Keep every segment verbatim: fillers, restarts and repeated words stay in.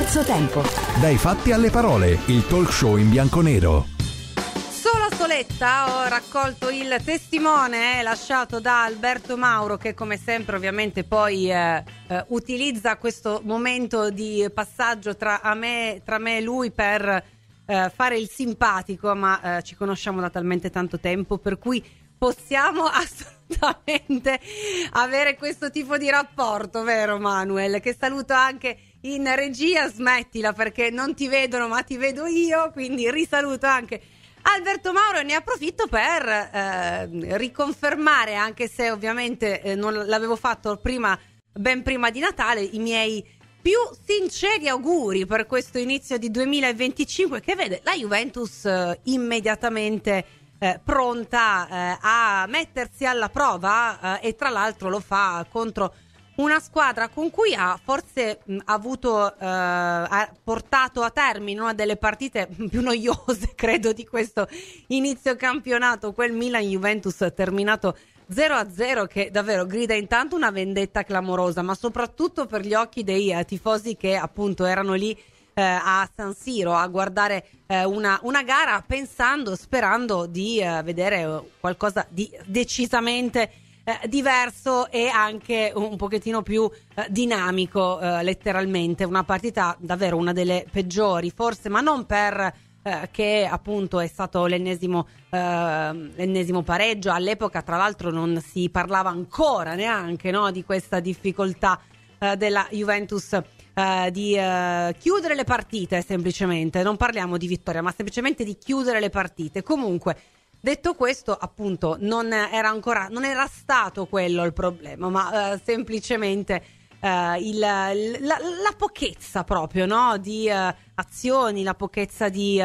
Terzo tempo. Dai fatti alle parole, il talk show in bianconero. Sola soletta ho raccolto il testimone eh, lasciato da Alberto Mauro, che come sempre ovviamente poi eh, eh, utilizza questo momento di passaggio tra, a me, tra me e lui per eh, fare il simpatico, ma eh, ci conosciamo da talmente tanto tempo per cui possiamo assolutamente avere questo tipo di rapporto, vero Manuel? Che saluto anche in regia. Smettila perché non ti vedono ma ti vedo io, quindi risaluto anche Alberto Mauro e ne approfitto per eh, riconfermare, anche se ovviamente eh, non l'avevo fatto prima, ben prima di Natale, i miei più sinceri auguri per questo inizio di duemilaventicinque che vede la Juventus eh, immediatamente Eh, pronta eh, a mettersi alla prova eh, e tra l'altro lo fa contro una squadra con cui ha forse mh, avuto eh, ha portato a termine una delle partite più noiose credo di questo inizio campionato, quel Milan-Juventus terminato zero a zero che davvero grida intanto una vendetta clamorosa, ma soprattutto per gli occhi dei eh, tifosi che appunto erano lì Eh, a San Siro a guardare eh, una, una gara pensando, sperando di eh, vedere qualcosa di decisamente eh, diverso e anche un pochettino più eh, dinamico, eh, letteralmente una partita davvero una delle peggiori forse, ma non per eh, che appunto è stato l'ennesimo eh, l'ennesimo pareggio. All'epoca tra l'altro non si parlava ancora neanche, no, di questa difficoltà eh, della Juventus Uh, di uh, chiudere le partite, semplicemente non parliamo di vittoria ma semplicemente di chiudere le partite. Comunque, detto questo, appunto non era ancora non era stato quello il problema, ma uh, semplicemente uh, il, la, la pochezza proprio, no, di uh, azioni, la pochezza di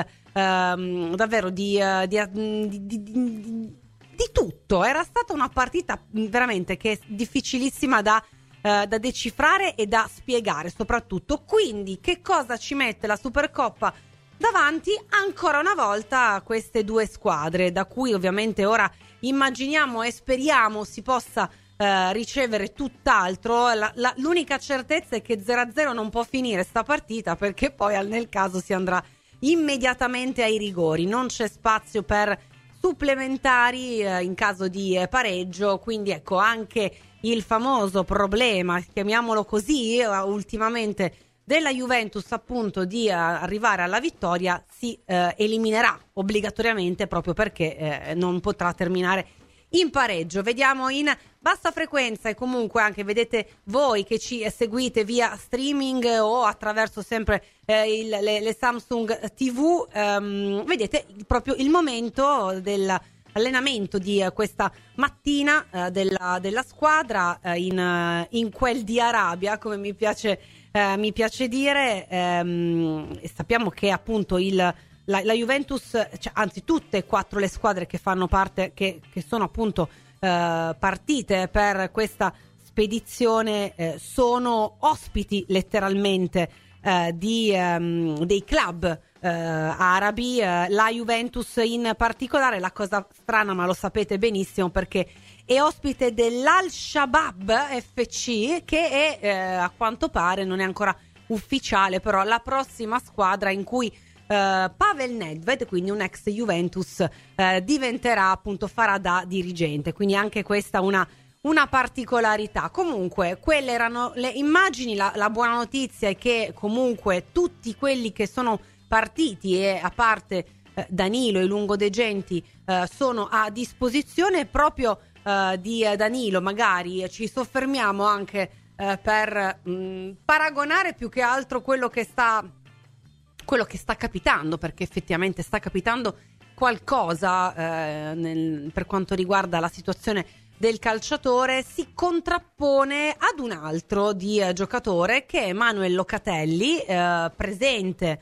uh, davvero di, uh, di, di, di, di, di tutto. Era stata una partita veramente che è difficilissima da Uh, da decifrare e da spiegare soprattutto. Quindi che cosa ci mette la Supercoppa davanti? Ancora una volta queste due squadre, da cui ovviamente ora immaginiamo e speriamo si possa uh, ricevere tutt'altro. La, la, l'unica certezza è che zero a zero non può finire sta partita, perché poi nel caso si andrà immediatamente ai rigori, non c'è spazio per supplementari eh, in caso di eh, pareggio. Quindi ecco anche il famoso problema, chiamiamolo così, eh, ultimamente della Juventus appunto di eh, arrivare alla vittoria si eh, eliminerà obbligatoriamente, proprio perché eh, non potrà terminare in pareggio. Vediamo in bassa frequenza e comunque anche vedete voi che ci seguite via streaming o attraverso sempre eh, il, le, le Samsung tivù, ehm, vedete proprio il momento dell'allenamento di eh, questa mattina eh, della, della squadra eh, in, in quel di Arabia, come mi piace, eh, mi piace dire. Ehm, e sappiamo che appunto il La, la Juventus, cioè, anzi tutte e quattro le squadre che fanno parte, che, che sono appunto eh, partite per questa spedizione, eh, sono ospiti letteralmente eh, di, ehm, dei club eh, arabi. Eh, la Juventus in particolare, la cosa strana ma lo sapete benissimo perché è ospite dell'Al-Shabaab F C, che è eh, a quanto pare, non è ancora ufficiale, però la prossima squadra in cui Uh, Pavel Nedved, quindi un ex Juventus, uh, diventerà appunto, farà da dirigente, quindi anche questa una, una particolarità. Comunque quelle erano le immagini. La, la buona notizia è che comunque tutti quelli che sono partiti, e a parte uh, Danilo e Lungo De Genti, uh, sono a disposizione. Proprio uh, di uh, Danilo magari ci soffermiamo anche uh, per mh, paragonare più che altro quello che sta quello che sta capitando, perché effettivamente sta capitando qualcosa eh, nel, per quanto riguarda la situazione del calciatore. Si contrappone ad un altro di eh, giocatore, che è Manuel Locatelli, eh, presente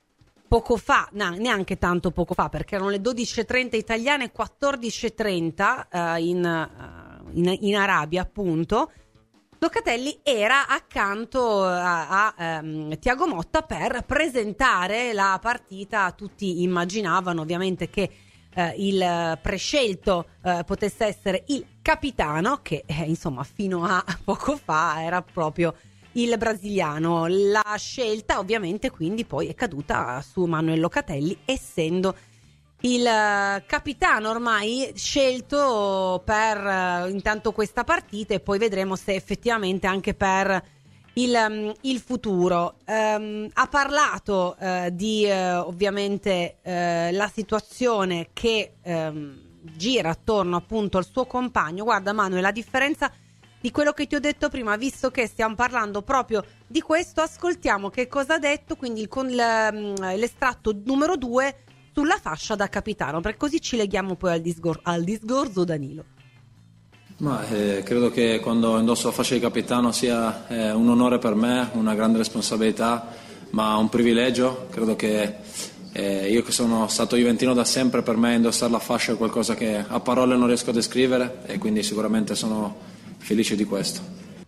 poco fa, no, neanche tanto poco fa, perché erano le dodici e trenta italiane, quattordici e trenta eh, in, uh, in, in Arabia appunto. Locatelli era accanto a, a um, Thiago Motta per presentare la partita. Tutti immaginavano ovviamente che uh, il prescelto uh, potesse essere il capitano, che eh, insomma fino a poco fa era proprio il brasiliano. La scelta ovviamente quindi poi è caduta su Manuel Locatelli, essendo il capitano ormai scelto per intanto questa partita, e poi vedremo se effettivamente anche per il, il futuro. Um, ha parlato uh, di uh, ovviamente uh, la situazione che um, gira attorno appunto al suo compagno. Guarda Manuel, la differenza di quello che ti ho detto prima, visto che stiamo parlando proprio di questo, ascoltiamo che cosa ha detto, quindi con l'estratto numero due sulla fascia da capitano, perché così ci leghiamo poi al, disgor- al discorso Danilo. Ma, eh, credo che quando indosso la fascia di capitano sia eh, un onore per me, una grande responsabilità, ma un privilegio. Credo che eh, io che sono stato juventino da sempre, per me indossare la fascia è qualcosa che a parole non riesco a descrivere, e quindi sicuramente sono felice di questo.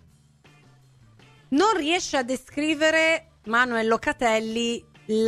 Non riesce a descrivere Manuel Locatelli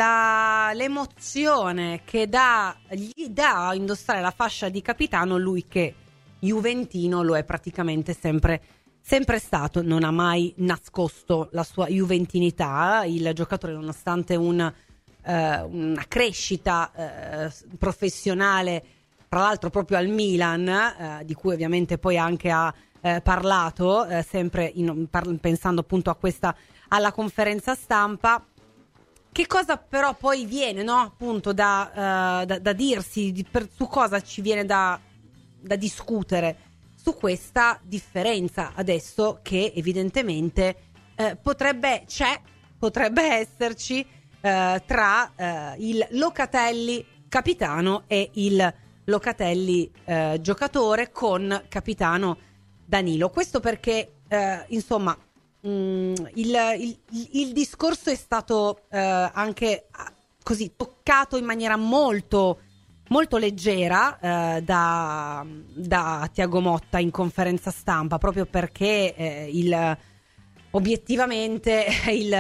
la, l'emozione che dà, gli dà a indossare la fascia di capitano, lui che juventino lo è praticamente sempre, sempre stato, non ha mai nascosto la sua juventinità. Il giocatore, nonostante un, eh, una crescita eh, professionale, tra l'altro proprio al Milan, eh, di cui ovviamente poi anche ha Eh, parlato, eh, sempre in, par- pensando appunto a questa, alla conferenza stampa. Che cosa però poi viene, no? Appunto da, uh, da, da dirsi, di, per, su cosa ci viene da, da discutere? Su questa differenza adesso che evidentemente eh, potrebbe, c'è, potrebbe esserci eh, tra eh, il Locatelli capitano e il Locatelli eh, giocatore con capitano Danilo. Questo perché eh, insomma mh, il, il, il discorso è stato eh, anche così toccato in maniera molto molto leggera eh, da, da Thiago Motta in conferenza stampa, proprio perché eh, il, obiettivamente il,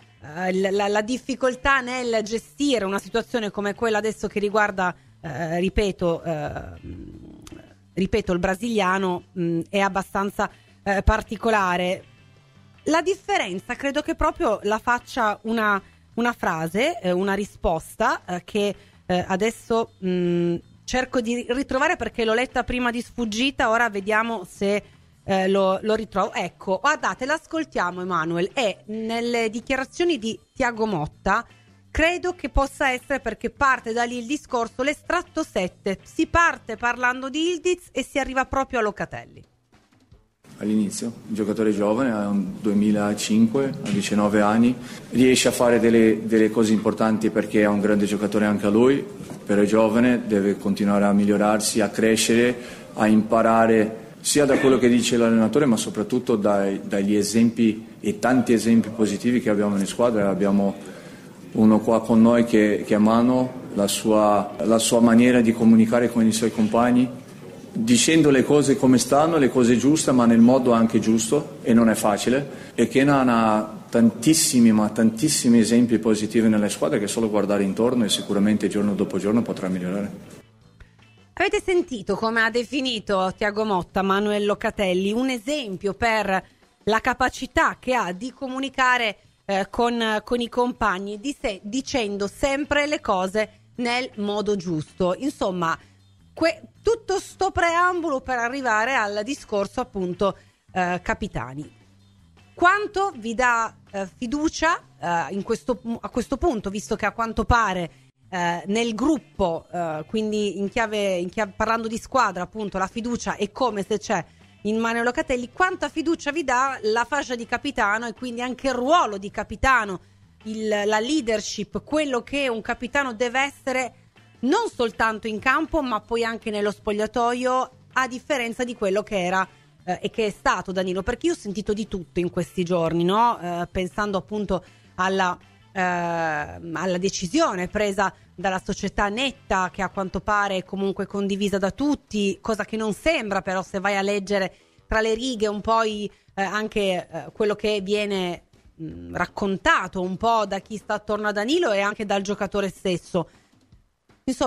eh, la, la difficoltà nel gestire una situazione come quella adesso che riguarda eh, ripeto eh, ripeto il brasiliano mh, è abbastanza eh, particolare. La differenza credo che proprio la faccia una, una frase, eh, una risposta eh, che eh, adesso mh, cerco di ritrovare, perché l'ho letta prima di sfuggita, ora vediamo se eh, lo, lo ritrovo. Ecco, guardate, l'ascoltiamo Emanuel, è nelle dichiarazioni di Thiago Motta. Credo che possa essere perché parte da lì il discorso, l'estratto sette, si parte parlando di Yildiz e si arriva proprio a Locatelli. All'inizio, un giocatore giovane, ha un duemilacinque, ha diciannove anni, riesce a fare delle, delle cose importanti perché è un grande giocatore anche a lui, però è giovane, deve continuare a migliorarsi, a crescere, a imparare sia da quello che dice l'allenatore, ma soprattutto dai, dagli esempi e tanti esempi positivi che abbiamo in squadra. Abbiamo uno qua con noi che, che è Mano, la sua, la sua maniera di comunicare con i suoi compagni, dicendo le cose come stanno, le cose giuste, ma nel modo anche giusto, e non è facile. E Kenan ha tantissimi, ma tantissimi esempi positivi nelle squadre che solo guardare intorno, e sicuramente giorno dopo giorno potrà migliorare. Avete sentito come ha definito Thiago Motta Manuel Locatelli un esempio per la capacità che ha di comunicare Eh, con, con i compagni, di se, dicendo sempre le cose nel modo giusto. Insomma, que, tutto sto preambolo per arrivare al discorso appunto eh, capitani. Quanto vi dà eh, fiducia eh, in questo, a questo punto, visto che a quanto pare eh, nel gruppo, eh, quindi in chiave, in chiave, parlando di squadra appunto, la fiducia è come se c'è in Manuel Locatelli, quanta fiducia vi dà la fascia di capitano e quindi anche il ruolo di capitano, il, la leadership, quello che un capitano deve essere non soltanto in campo ma poi anche nello spogliatoio, a differenza di quello che era eh, e che è stato Danilo? Perché io ho sentito di tutto in questi giorni, no? Eh, pensando appunto alla, eh, alla decisione presa dalla società Netta, che a quanto pare è comunque condivisa da tutti, cosa che non sembra, però se vai a leggere tra le righe un po' i, eh, anche eh, quello che viene mh, raccontato un po' da chi sta attorno a Danilo e anche dal giocatore stesso. Insomma,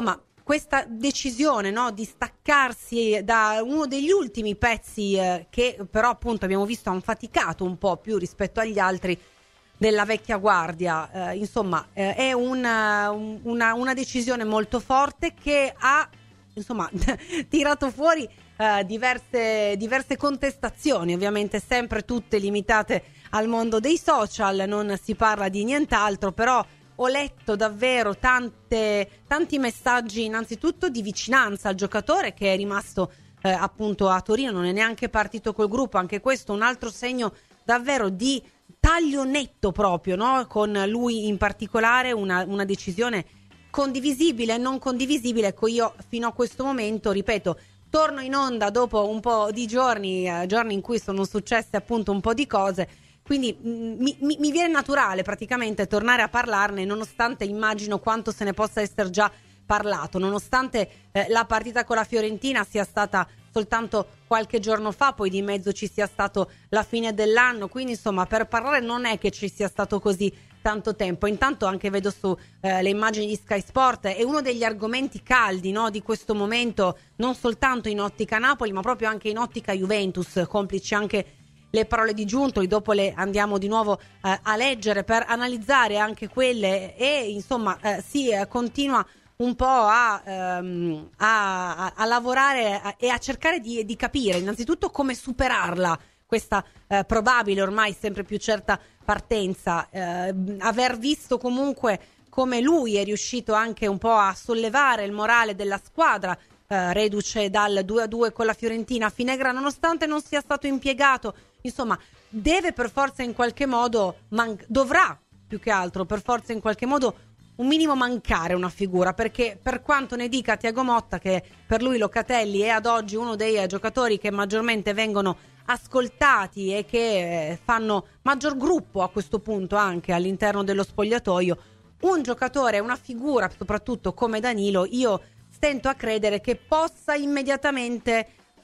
questa decisione, no, di staccarsi da uno degli ultimi pezzi eh, che però appunto abbiamo visto hanno faticato un po' più rispetto agli altri della vecchia guardia, eh, insomma eh, è una, una, una decisione molto forte che ha insomma tirato fuori eh, diverse, diverse contestazioni, ovviamente sempre tutte limitate al mondo dei social, non si parla di nient'altro, però ho letto davvero tante, tanti messaggi innanzitutto di vicinanza al giocatore che è rimasto eh, appunto a Torino, non è neanche partito col gruppo, anche questo un altro segno davvero di taglio netto proprio, no? Con lui in particolare una, una decisione condivisibile, non condivisibile. Ecco, io fino a questo momento, ripeto, torno in onda dopo un po' di giorni, eh, giorni in cui sono successe appunto un po' di cose, quindi mi, mi, mi viene naturale praticamente tornare a parlarne, nonostante immagino quanto se ne possa essere già parlato, nonostante eh, la partita con la Fiorentina sia stata soltanto qualche giorno fa, poi di mezzo ci sia stato la fine dell'anno, quindi insomma per parlare non è che ci sia stato così tanto tempo. Intanto anche vedo su eh, le immagini di Sky Sport, è uno degli argomenti caldi, no, di questo momento, non soltanto in ottica Napoli ma proprio anche in ottica Juventus, complici anche le parole di Giuntoli, dopo le andiamo di nuovo eh, a leggere per analizzare anche quelle e insomma eh, si eh, continua un po' a, ehm, a, a lavorare a, e a cercare di, di capire innanzitutto come superarla questa eh, probabile ormai sempre più certa partenza, eh, aver visto comunque come lui è riuscito anche un po' a sollevare il morale della squadra, eh, reduce dal due a due con la Fiorentina a Finegra, nonostante non sia stato impiegato. Insomma, deve per forza in qualche modo, man- dovrà più che altro per forza in qualche modo un minimo mancare una figura, perché per quanto ne dica Thiago Motta che per lui Locatelli è ad oggi uno dei eh, giocatori che maggiormente vengono ascoltati e che eh, fanno maggior gruppo a questo punto anche all'interno dello spogliatoio, un giocatore, una figura soprattutto come Danilo, io stento a credere che possa immediatamente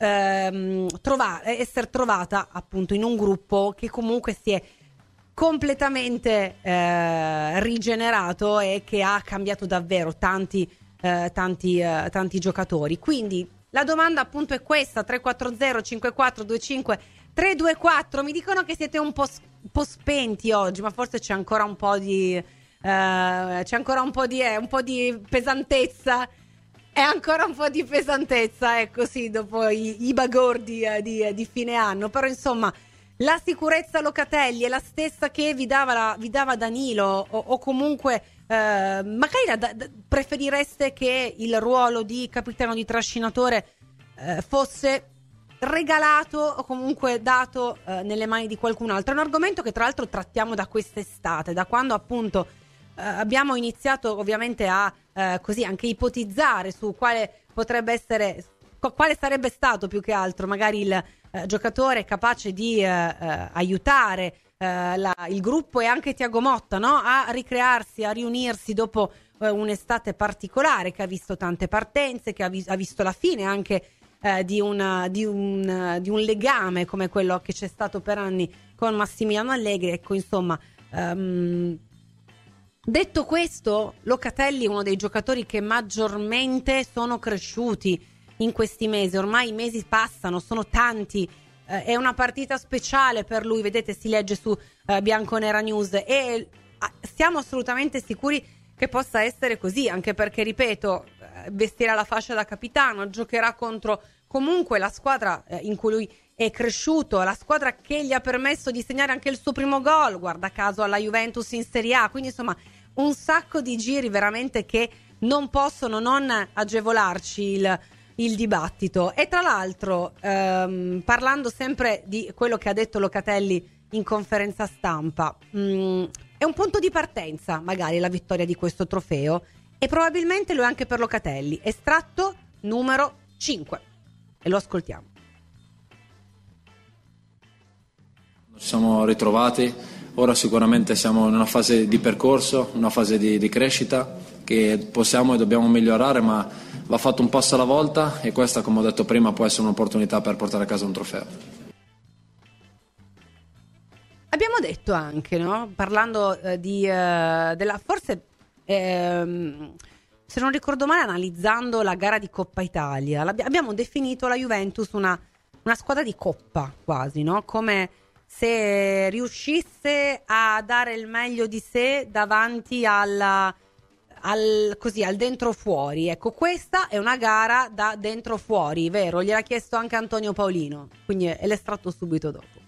Ehm, trovare, essere trovata appunto in un gruppo che comunque si è completamente eh, rigenerato e che ha cambiato davvero tanti eh, tanti, eh, tanti giocatori. Quindi la domanda appunto è questa: tre quattro zero cinque quattro due cinque tre due quattro. Mi dicono che siete un po', un po' spenti oggi, ma forse c'è ancora un po' di eh, c'è ancora un po' di eh, un po' di pesantezza. È ancora un po' di pesantezza, ecco sì, dopo i, i bagordi eh, di, di fine anno. Però insomma, la sicurezza Locatelli è la stessa che vi dava, la, vi dava Danilo, o, o comunque eh, magari la, da, preferireste che il ruolo di capitano di trascinatore eh, fosse regalato o comunque dato eh, nelle mani di qualcun altro. È un argomento che tra l'altro trattiamo da quest'estate, da quando appunto eh, abbiamo iniziato ovviamente a Uh, così anche ipotizzare su quale potrebbe essere, quale sarebbe stato più che altro magari il uh, giocatore capace di uh, uh, aiutare uh, la, il gruppo e anche Thiago Motta, no? A ricrearsi, a riunirsi dopo uh, un'estate particolare che ha visto tante partenze, che ha, vi- ha visto la fine anche uh, di, una, di, un, uh, di un legame come quello che c'è stato per anni con Massimiliano Allegri. Ecco, insomma, um, detto questo, Locatelli è uno dei giocatori che maggiormente sono cresciuti in questi mesi. Ormai i mesi passano, sono tanti, eh, è una partita speciale per lui, vedete, si legge su eh, Bianconera News e eh, siamo assolutamente sicuri che possa essere così, anche perché, ripeto, eh, vestirà la fascia da capitano, giocherà contro comunque la squadra eh, in cui lui è cresciuto, la squadra che gli ha permesso di segnare anche il suo primo gol, guarda caso alla Juventus in Serie A, quindi insomma un sacco di giri veramente che non possono non agevolarci il, il dibattito. E tra l'altro ehm, parlando sempre di quello che ha detto Locatelli in conferenza stampa, mh, è un punto di partenza magari la vittoria di questo trofeo e probabilmente lo è anche per Locatelli, estratto numero cinque, e lo ascoltiamo. Ci siamo ritrovati. Ora sicuramente siamo in una fase di percorso, una fase di, di crescita che possiamo e dobbiamo migliorare, ma va fatto un passo alla volta e questa, come ho detto prima, può essere un'opportunità per portare a casa un trofeo. Abbiamo detto anche, no? Parlando eh, di, eh, della forse ehm, se non ricordo male, analizzando la gara di Coppa Italia, abbiamo definito la Juventus una, una squadra di coppa quasi, no? Come se riuscisse a dare il meglio di sé davanti alla, al, così, al dentro fuori. Ecco, questa è una gara da dentro fuori, vero? Gliel'ha chiesto anche Antonio Paolino, quindi è l'estratto subito dopo.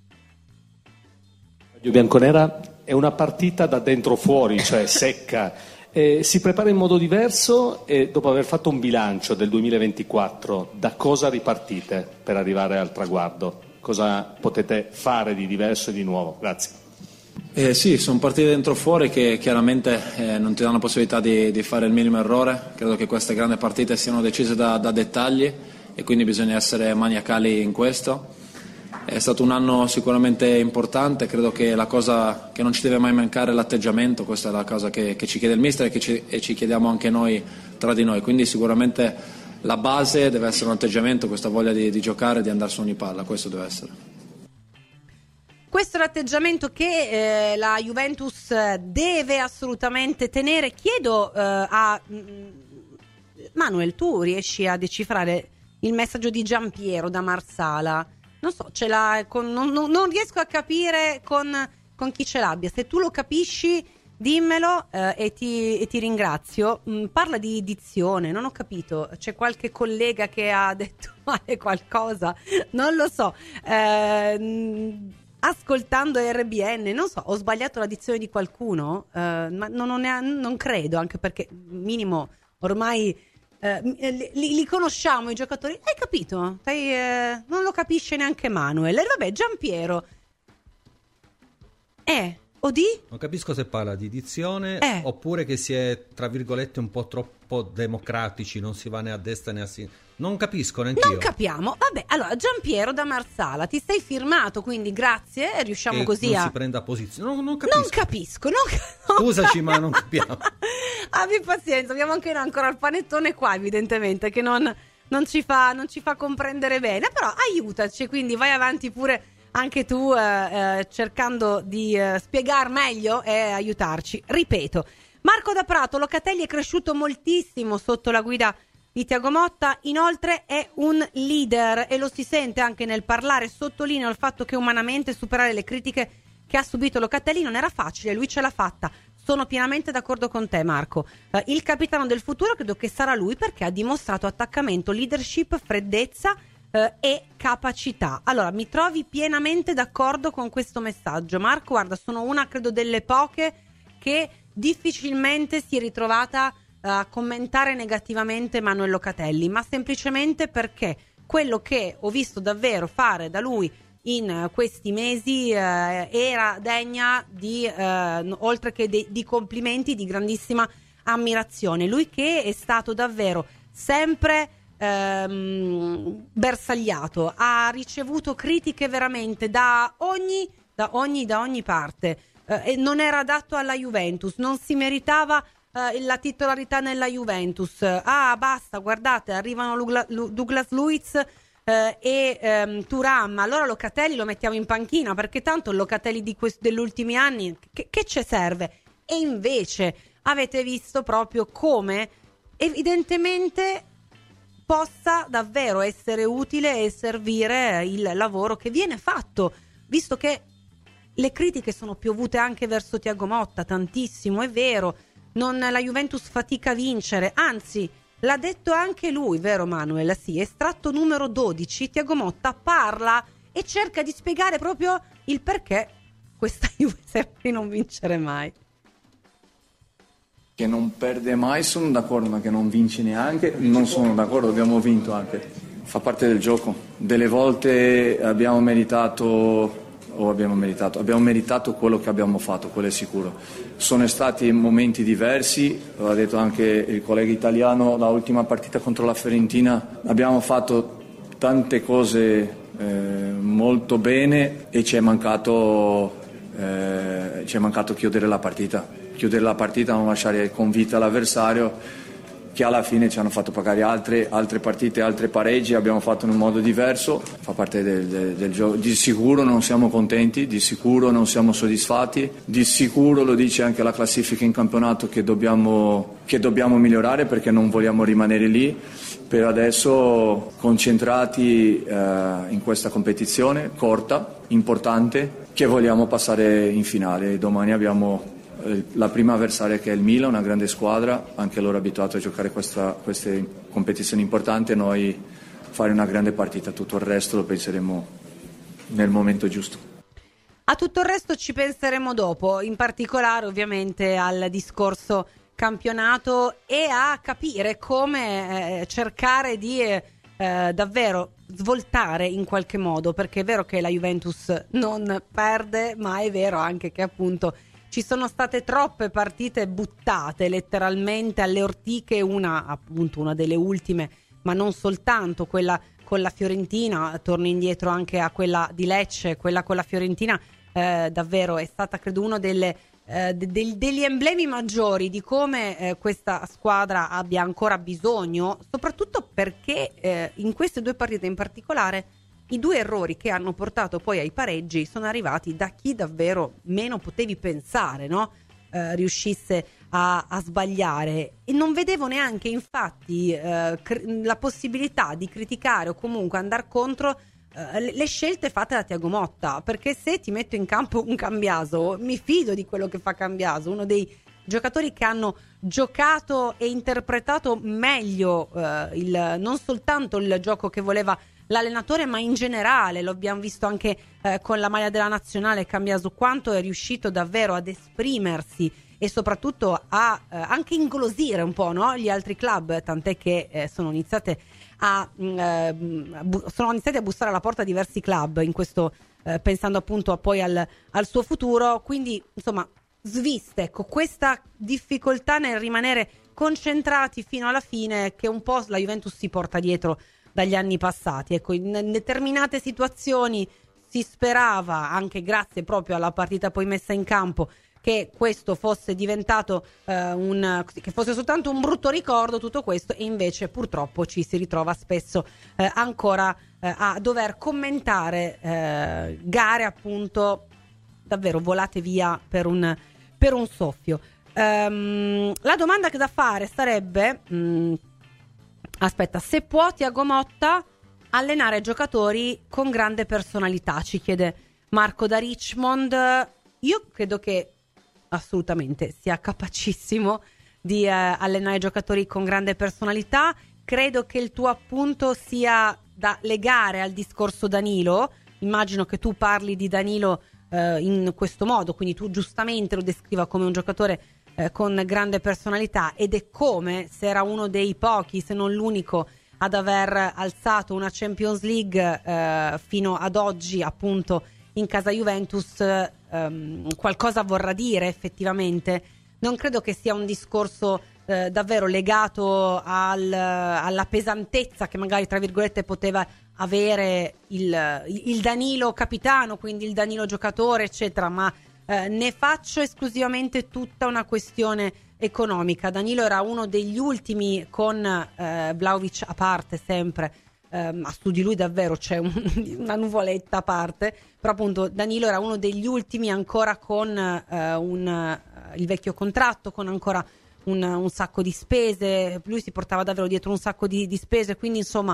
Radio Bianconera è una partita da dentro fuori, cioè secca. Eh, si prepara in modo diverso e dopo aver fatto un bilancio del duemilaventiquattro, da cosa ripartite per arrivare al traguardo? Cosa potete fare di diverso e di nuovo? Grazie. Eh sì, sono partite dentro fuori che chiaramente eh, non ti danno la possibilità di, di fare il minimo errore. Credo che queste grandi partite siano decise da, da dettagli e quindi bisogna essere maniacali in questo. È stato un anno sicuramente importante, credo che la cosa che non ci deve mai mancare è l'atteggiamento, questa è la cosa che, che ci chiede il mister e che ci, e ci chiediamo anche noi tra di noi, quindi sicuramente la base deve essere un atteggiamento, questa voglia di, di giocare, di andare su ogni palla, questo deve essere. Questo è l'atteggiamento che eh, la Juventus deve assolutamente tenere. Chiedo eh, a Manuel, tu riesci a decifrare il messaggio di Giampiero da Marsala? Non so, ce l'ha con, non, non, non riesco a capire con, con chi ce l'abbia. Se tu lo capisci, dimmelo eh, e, ti, e ti ringrazio. Mm, parla di dizione, non ho capito. C'è qualche collega che ha detto male qualcosa? Non lo so. Eh, ascoltando R B N, non so, ho sbagliato la dizione di qualcuno? Eh, ma non, non, è, non credo, anche perché minimo ormai... Uh, li, li conosciamo i giocatori. Hai capito? Sei, eh, non lo capisce neanche Manuel. E vabbè, Giampiero. Eh, Odì? Non capisco se parla di dizione eh. oppure che si è, tra virgolette, un po' troppo democratici, non si va né a destra né a sinistra. Non capisco neanche Non io. capiamo. Vabbè, allora Giampiero da Marsala, ti sei firmato, quindi grazie, e riusciamo che così non a... si prenda posizione. Non, non capisco. Non capisco. Non... non Scusaci, cap- ma non capiamo. Abbi pazienza, abbiamo anche noi ancora il panettone qua, evidentemente, che non, non, ci fa, non ci fa comprendere bene, però aiutaci, quindi vai avanti pure anche tu eh, eh, cercando di eh, spiegar meglio e aiutarci. Ripeto, Marco da Prato, Locatelli è cresciuto moltissimo sotto la guida di Thiago Motta, inoltre è un leader e lo si sente anche nel parlare. Sottolineo il fatto che umanamente superare le critiche che ha subito Locatelli non era facile, lui ce l'ha fatta. Sono pienamente d'accordo con te, Marco. Uh, il capitano del futuro credo che sarà lui, perché ha dimostrato attaccamento, leadership, freddezza uh, e capacità. Allora, mi trovi pienamente d'accordo con questo messaggio, Marco. Guarda, sono una, credo, delle poche che difficilmente si è ritrovata a commentare negativamente Manuel Locatelli, ma semplicemente perché quello che ho visto davvero fare da lui in questi mesi eh, era degna di eh, oltre che de- di complimenti, di grandissima ammirazione. Lui che è stato davvero sempre ehm, bersagliato, ha ricevuto critiche veramente da ogni da ogni da ogni parte eh, e non era adatto alla Juventus, non si meritava eh, la titolarità nella Juventus. Ah, basta, guardate, arrivano Lugla- Douglas Luiz Uh, e um, Thuram, allora Locatelli lo mettiamo in panchina, perché tanto il Locatelli di quest- degli ultimi anni che, che ci serve? E invece avete visto proprio come evidentemente possa davvero essere utile e servire il lavoro che viene fatto, visto che le critiche sono piovute anche verso Thiago Motta, tantissimo, è vero, non, la Juventus fatica a vincere, anzi l'ha detto anche lui, vero Manuel? Sì, estratto numero dodici, Thiago Motta parla e cerca di spiegare proprio il perché questa Juve sembra di non vincere mai. Che non perde mai, sono d'accordo, ma che non vince neanche, non sono d'accordo, abbiamo vinto anche. Fa parte del gioco. Delle volte abbiamo meritato... o abbiamo meritato abbiamo meritato quello che abbiamo fatto, quello è sicuro. Sono stati momenti diversi, lo ha detto anche il collega italiano, la ultima partita contro la Fiorentina abbiamo fatto tante cose eh, molto bene e ci è mancato eh, ci è mancato chiudere la partita chiudere la partita, non lasciare convinta l'avversario, che alla fine ci hanno fatto pagare altre, altre partite, altre pareggi, abbiamo fatto in un modo diverso, fa parte del, del, del gioco. Di sicuro non siamo contenti, di sicuro non siamo soddisfatti, di sicuro lo dice anche la classifica in campionato che dobbiamo, che dobbiamo migliorare perché non vogliamo rimanere lì. Per adesso concentrati eh, in questa competizione corta, importante, che vogliamo passare in finale. Domani abbiamo la prima avversaria che è il Milan, una grande squadra, anche loro abituati a giocare questa, queste competizioni importanti, noi fare una grande partita, tutto il resto lo penseremo nel momento giusto. A tutto il resto ci penseremo dopo, in particolare ovviamente al discorso campionato e a capire come eh, cercare di eh, davvero svoltare in qualche modo, perché è vero che la Juventus non perde, ma è vero anche che appunto ci sono state troppe partite buttate letteralmente alle ortiche, una appunto una delle ultime, ma non soltanto, quella con la Fiorentina, torno indietro anche a quella di Lecce, quella con la Fiorentina eh, davvero è stata credo uno delle Eh, de- de- degli emblemi maggiori di come eh, questa squadra abbia ancora bisogno, soprattutto perché eh, in queste due partite in particolare i due errori che hanno portato poi ai pareggi sono arrivati da chi davvero meno potevi pensare, no? Eh, riuscisse a, a sbagliare, e non vedevo neanche infatti eh, cr- la possibilità di criticare o comunque andare contro Uh, le scelte fatte da Thiago Motta, perché se ti metto in campo un Cambiaso, mi fido di quello che fa Cambiaso, uno dei giocatori che hanno giocato e interpretato meglio uh, il, non soltanto il gioco che voleva l'allenatore, ma in generale lo abbiamo visto anche uh, con la maglia della nazionale. Cambiaso quanto è riuscito davvero ad esprimersi e soprattutto a uh, anche ingolosire un po', no? Gli altri club, tant'è che eh, sono iniziate A, eh, bu- sono iniziati a bussare alla porta diversi club in questo, eh, pensando appunto a poi al, al suo futuro, quindi insomma sviste, ecco, questa difficoltà nel rimanere concentrati fino alla fine che un po' la Juventus si porta dietro dagli anni passati, ecco, in determinate situazioni si sperava, anche grazie proprio alla partita poi messa in campo, che questo fosse diventato eh, un che fosse soltanto un brutto ricordo tutto questo, e invece purtroppo ci si ritrova spesso eh, ancora eh, a dover commentare eh, gare appunto davvero volate via per un, per un soffio. Um, la domanda che da fare sarebbe mh, aspetta, se può Thiago Motta allenare giocatori con grande personalità, ci chiede Marco da Richmond. Io credo che assolutamente sia capacissimo di eh, allenare giocatori con grande personalità. Credo che il tuo appunto sia da legare al discorso Danilo. Immagino che tu parli di Danilo eh, in questo modo, quindi tu giustamente lo descriva come un giocatore eh, con grande personalità, ed è come se era uno dei pochi, se non l'unico, ad aver alzato una Champions League eh, fino ad oggi appunto in casa Juventus. Um, qualcosa vorrà dire effettivamente. Non credo che sia un discorso eh, davvero legato al, alla pesantezza che magari tra virgolette poteva avere il, il Danilo capitano, quindi il Danilo giocatore eccetera, ma eh, ne faccio esclusivamente tutta una questione economica. Danilo era uno degli ultimi, con eh, Vlahovic a parte sempre, Uh, ma su di lui davvero c'è un, una nuvoletta a parte, però appunto Danilo era uno degli ultimi ancora con uh, un, uh, il vecchio contratto, con ancora un, un sacco di spese. Lui si portava davvero dietro un sacco di, di spese, quindi insomma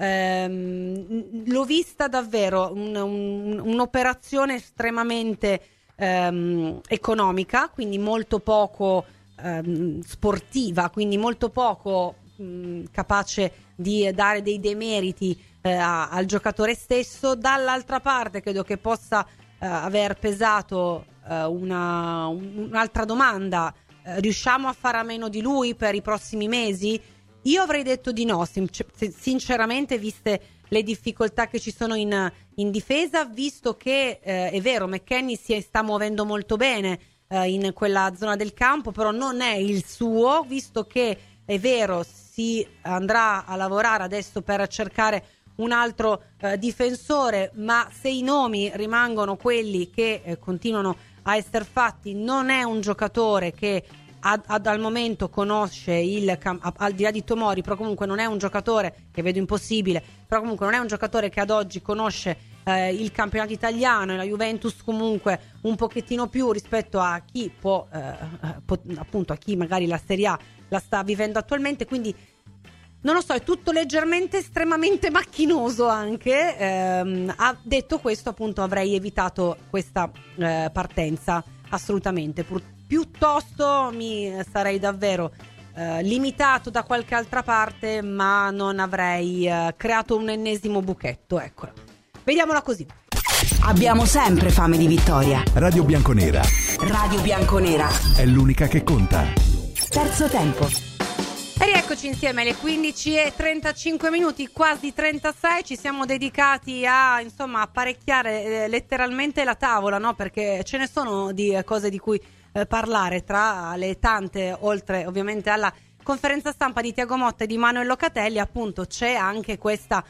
um, l'ho vista davvero un, un, un'operazione estremamente um, economica, quindi molto poco um, sportiva, quindi molto poco um, capace di dare dei demeriti eh, a, al giocatore stesso. Dall'altra parte credo che possa eh, aver pesato eh, una, un'altra domanda: eh, riusciamo a fare a meno di lui per i prossimi mesi? Io avrei detto di no, sin- sinceramente, viste le difficoltà che ci sono in, in difesa, visto che eh, è vero, McKennie si sta muovendo molto bene eh, in quella zona del campo, però non è il suo, visto che è vero si andrà a lavorare adesso per cercare un altro eh, difensore, ma se i nomi rimangono quelli che eh, continuano a essere fatti, non è un giocatore che ad, ad, al momento conosce il al di là di Tomori, però comunque non è un giocatore, che vedo impossibile, però comunque non è un giocatore che ad oggi conosce eh, il campionato italiano, e la Juventus comunque un pochettino più rispetto a chi può, eh, può appunto a chi magari la Serie A la sta vivendo attualmente, quindi non lo so, è tutto leggermente estremamente macchinoso anche. Ehm, ha detto questo, appunto, avrei evitato questa eh, partenza assolutamente. Pur, piuttosto mi sarei davvero eh, limitato da qualche altra parte, ma non avrei eh, creato un ennesimo buchetto, ecco. Vediamola così. Abbiamo sempre fame di vittoria. Radio Bianconera. Radio Bianconera. È l'unica che conta. Terzo tempo. E rieccoci insieme alle quindici e trentacinque minuti, quasi trentasei. Ci siamo dedicati a, insomma, apparecchiare eh, letteralmente la tavola, no? Perché ce ne sono di eh, cose di cui eh, parlare, tra le tante, oltre ovviamente alla conferenza stampa di Thiago Motta e di Manuel Locatelli. Appunto c'è anche questa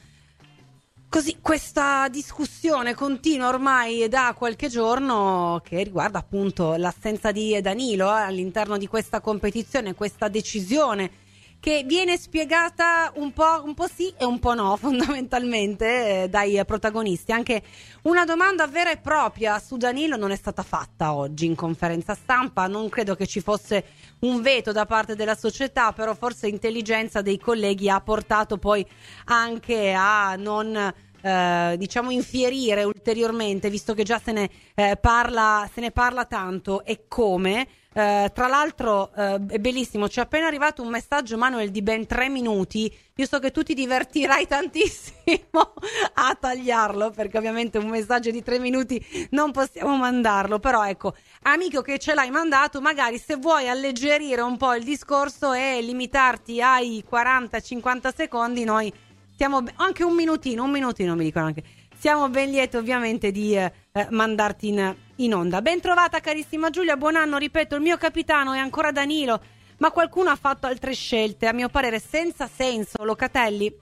così questa discussione continua ormai da qualche giorno che riguarda appunto l'assenza di Danilo eh, all'interno di questa competizione, questa decisione che viene spiegata un po', un po' sì e un po' no, fondamentalmente, eh, dai protagonisti. Anche una domanda vera e propria su Danilo non è stata fatta oggi in conferenza stampa. Non credo che ci fosse un veto da parte della società, però forse intelligenza dei colleghi ha portato poi anche a non eh, diciamo infierire ulteriormente, visto che già se ne eh, parla se ne parla tanto e come. Uh, tra l'altro uh, è bellissimo, ci è appena arrivato un messaggio, Manuel, di ben tre minuti. Io so che tu ti divertirai tantissimo a tagliarlo, perché ovviamente un messaggio di tre minuti non possiamo mandarlo, però ecco, amico che ce l'hai mandato, magari se vuoi alleggerire un po' il discorso e limitarti ai quaranta cinquanta secondi, noi siamo be- anche un minutino un minutino mi dicono anche siamo ben lieti ovviamente di eh, mandarti in, in onda. Ben trovata carissima Giulia, buon anno. Ripeto, il mio capitano è ancora Danilo, ma qualcuno ha fatto altre scelte, a mio parere senza senso. Locatelli,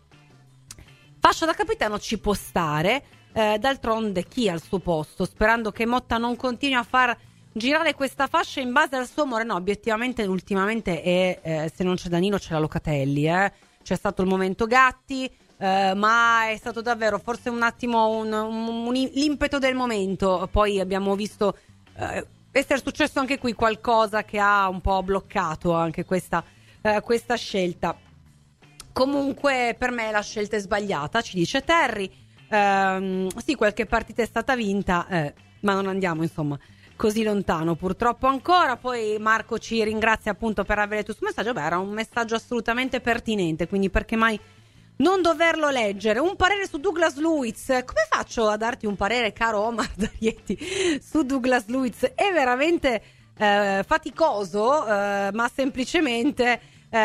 fascia da capitano ci può stare, eh, d'altronde chi al suo posto, sperando che Motta non continui a far girare questa fascia in base al suo amore. No, obiettivamente ultimamente è, eh, se non c'è Danilo c'è la Locatelli, eh. C'è stato il momento Gatti, Uh, ma è stato davvero forse un attimo un, un, un, l'impeto del momento. Poi abbiamo visto uh, essere successo anche qui qualcosa che ha un po' bloccato anche questa, uh, questa scelta. Comunque per me la scelta è sbagliata, ci dice Terry. Uh, sì, qualche partita è stata vinta, eh, ma non andiamo insomma così lontano purtroppo ancora. Poi Marco ci ringrazia appunto per aver letto il suo messaggio. Beh, era un messaggio assolutamente pertinente, quindi perché mai non doverlo leggere. Un parere su Douglas Luiz. Come faccio a darti un parere, caro Omar D'Arieti, su Douglas Luiz? È veramente eh, faticoso, eh, ma semplicemente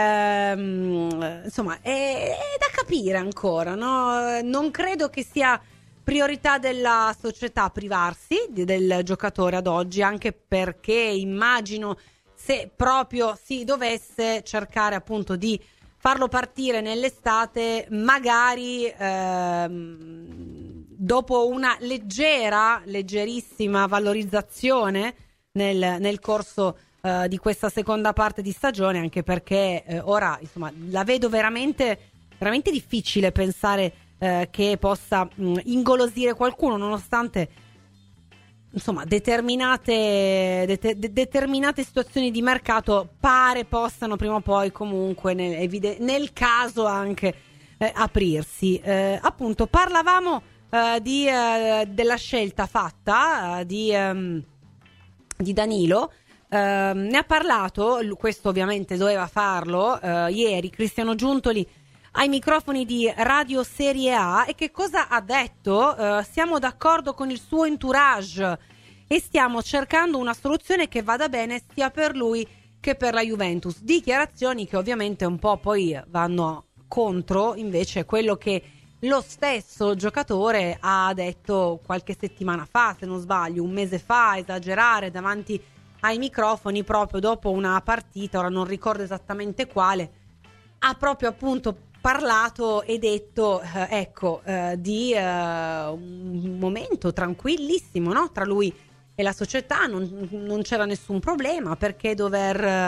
ehm, insomma è, è da capire ancora, no? Non credo che sia priorità della società privarsi del giocatore ad oggi, anche perché immagino, se proprio si dovesse cercare appunto di farlo partire nell'estate, magari ehm, dopo una leggera, leggerissima valorizzazione nel, nel corso eh, di questa seconda parte di stagione, anche perché eh, ora insomma la vedo veramente, veramente difficile pensare eh, che possa mh, ingolosire qualcuno, nonostante insomma determinate de- de- determinate situazioni di mercato pare possano prima o poi comunque nel, evide- nel caso anche eh, aprirsi. Eh, appunto parlavamo eh, di, eh, della scelta fatta eh, di, ehm, di Danilo. Eh, ne ha parlato, questo ovviamente doveva farlo eh, ieri Cristiano Giuntoli ai microfoni di Radio Serie A. E che cosa ha detto? Uh, siamo d'accordo con il suo entourage e stiamo cercando una soluzione che vada bene sia per lui che per la Juventus. Dichiarazioni che ovviamente un po' poi vanno contro invece quello che lo stesso giocatore ha detto qualche settimana fa, se non sbaglio, un mese fa, esagerare davanti ai microfoni proprio dopo una partita, ora non ricordo esattamente quale, ha proprio appunto parlato e detto eh, ecco eh, di eh, un momento tranquillissimo, no? Tra lui e la società, non, non c'era nessun problema, perché dover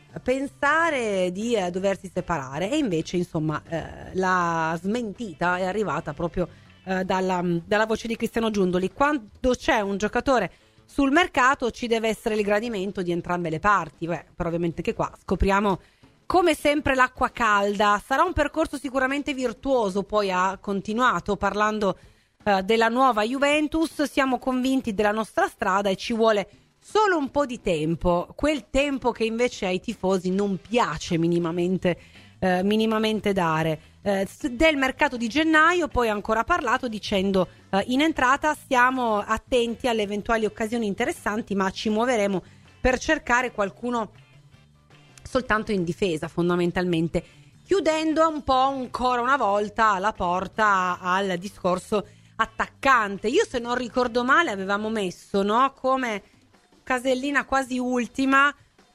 pensare di eh, doversi separare, e invece insomma eh, la smentita è arrivata proprio eh, dalla, dalla voce di Cristiano Giundoli. Quando c'è un giocatore sul mercato ci deve essere il gradimento di entrambe le parti. Beh, però ovviamente che qua scopriamo come sempre l'acqua calda. Sarà un percorso sicuramente virtuoso, poi ha continuato parlando eh, della nuova Juventus. Siamo convinti della nostra strada e ci vuole solo un po' di tempo, quel tempo che invece ai tifosi non piace minimamente, eh, minimamente dare. Eh, del mercato di gennaio poi ha ancora parlato dicendo eh, in entrata stiamo attenti alle eventuali occasioni interessanti, ma ci muoveremo per cercare qualcuno soltanto in difesa fondamentalmente, chiudendo un po' ancora una volta la porta al discorso attaccante. Io, se non ricordo male, avevamo messo, no, come casellina quasi ultima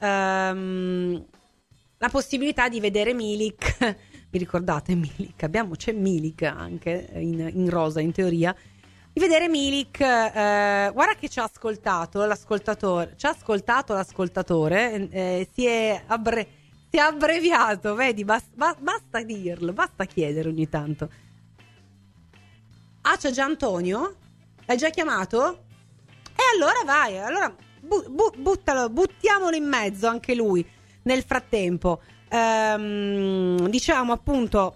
ehm, la possibilità di vedere Milik. Vi ricordate Milik? Abbiamo, c'è Milik anche in, in rosa in teoria, di vedere Milik. Eh, guarda che ci ha ascoltato l'ascoltatore, ci ha ascoltato l'ascoltatore, eh, si, è abbre- si è abbreviato, vedi, bas- ba- basta dirlo, basta chiedere ogni tanto. Ah, c'è già Antonio? L'hai già chiamato? E allora vai, allora bu- bu- buttalo, buttiamolo in mezzo anche lui nel frattempo. Ehm, diciamo appunto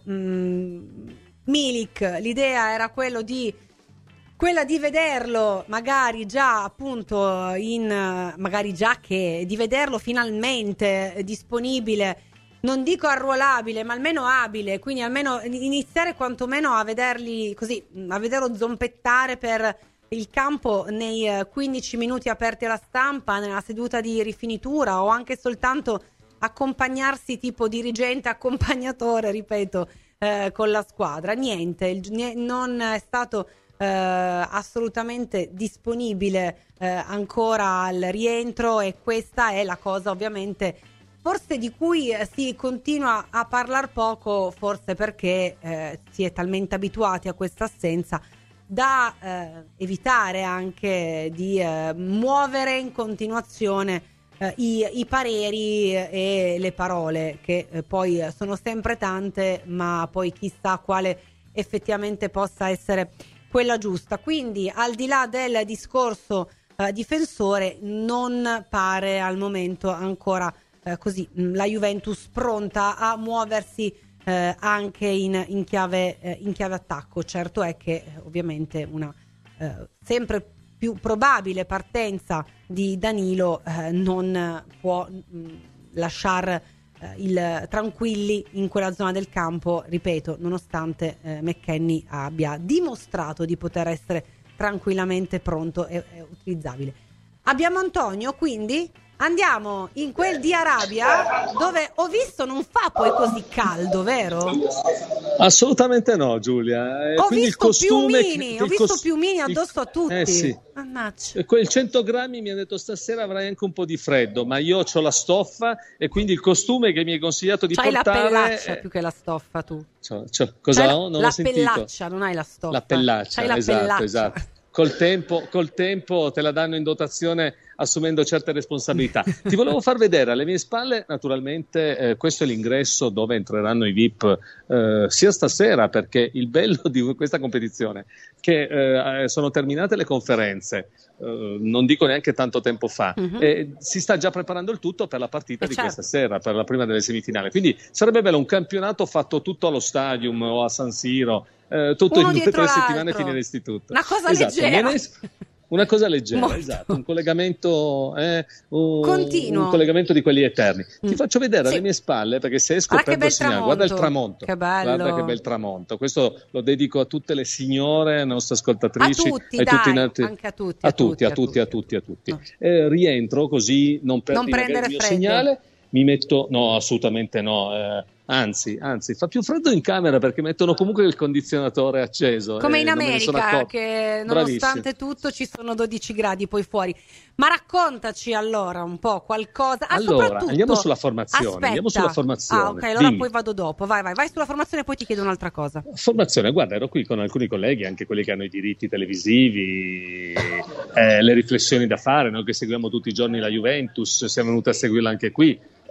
mh, Milik, l'idea era quello di quella di vederlo magari già appunto in magari già che di vederlo finalmente disponibile, non dico arruolabile, ma almeno abile, quindi almeno iniziare quantomeno a vederli così, a vederlo zompettare per il campo nei quindici minuti aperti alla stampa, nella seduta di rifinitura, o anche soltanto accompagnarsi tipo dirigente accompagnatore, ripeto, eh, con la squadra. Niente, il, non è stato eh, assolutamente disponibile eh, ancora al rientro, e questa è la cosa ovviamente forse di cui eh, si continua a parlare poco, forse perché eh, si è talmente abituati a questa assenza da eh, evitare anche di eh, muovere in continuazione Uh, i, i pareri e le parole, che uh, poi sono sempre tante, ma poi chissà quale effettivamente possa essere quella giusta. Quindi, al di là del discorso uh, difensore, non pare al momento ancora uh, così mh, la Juventus pronta a muoversi uh, anche in, in, chiave, uh, in chiave attacco. Certo è che uh, ovviamente una uh, sempre più probabile partenza di Danilo eh, non può lasciare eh, il tranquilli in quella zona del campo, ripeto, nonostante eh, McKennie abbia dimostrato di poter essere tranquillamente pronto e, e utilizzabile. Abbiamo Antonio, quindi andiamo in quel di Arabia, dove ho visto non fa poi così caldo, vero? Assolutamente no, Giulia. Ho Quindi visto il costume, piumini, il ho visto cos- piumini addosso a tutti. Eh sì. Mannaggia. Quel cento grammi mi ha detto stasera avrai anche un po' di freddo, ma io ho la stoffa, e quindi il costume che mi hai consigliato di C'hai portare... la pellaccia più che la stoffa, tu. C'ho, c'ho, cosa C'hai ho? Non la l'ho sentito. La pellaccia, non hai la stoffa. La pellaccia, C'hai la esatto, pellaccia. esatto. Col tempo, col tempo te la danno in dotazione assumendo certe responsabilità. Ti volevo far vedere alle mie spalle, naturalmente, eh, questo è l'ingresso dove entreranno i V I P eh, sia stasera, perché il bello di questa competizione che eh, sono terminate le conferenze, eh, non dico neanche tanto tempo fa, uh-huh. e si sta già preparando il tutto per la partita eh di certo. questa sera, per la prima delle semifinali. Quindi sarebbe bello un campionato fatto tutto allo Stadium o a San Siro, eh, tutto Uno in due o tre l'altro. settimane finiresti tutto. Una cosa esatto. leggera. Una cosa leggera, Molto. esatto, un collegamento, eh, un, Continuo. un collegamento di quelli eterni. Ti Mm. faccio vedere Sì. alle mie spalle, perché se esco Guarda che perdo bel il segnale. tramonto. Guarda il tramonto. Che bello. Guarda che bel tramonto. Questo lo dedico a tutte le signore, nostre ascoltatrici, A tutti, ai dai, tutti i nati- anche a tutti, a a tutti, tutti, a a tutti, a tutti. tutti, a tutti. No. Eh, rientro così non perdi Non magari prendere il mio freddo. segnale. Mi metto, no, assolutamente no. Eh, anzi, anzi, fa più freddo in camera perché mettono comunque il condizionatore acceso. Come eh, in non me ne sono America, accorto. che nonostante Bravissimo. tutto ci sono dodici gradi poi fuori. Ma raccontaci allora un po' qualcosa. Ah, Allora, soprattutto- andiamo sulla formazione, Aspetta. andiamo sulla formazione. Ah, ok, allora Dimmi. poi vado dopo. Vai, vai, vai sulla formazione e poi ti chiedo un'altra cosa. Formazione, guarda, ero qui con alcuni colleghi, anche quelli che hanno i diritti televisivi, eh, le riflessioni da fare, noi che seguiamo tutti i giorni la Juventus, siamo venuti a seguirla anche qui.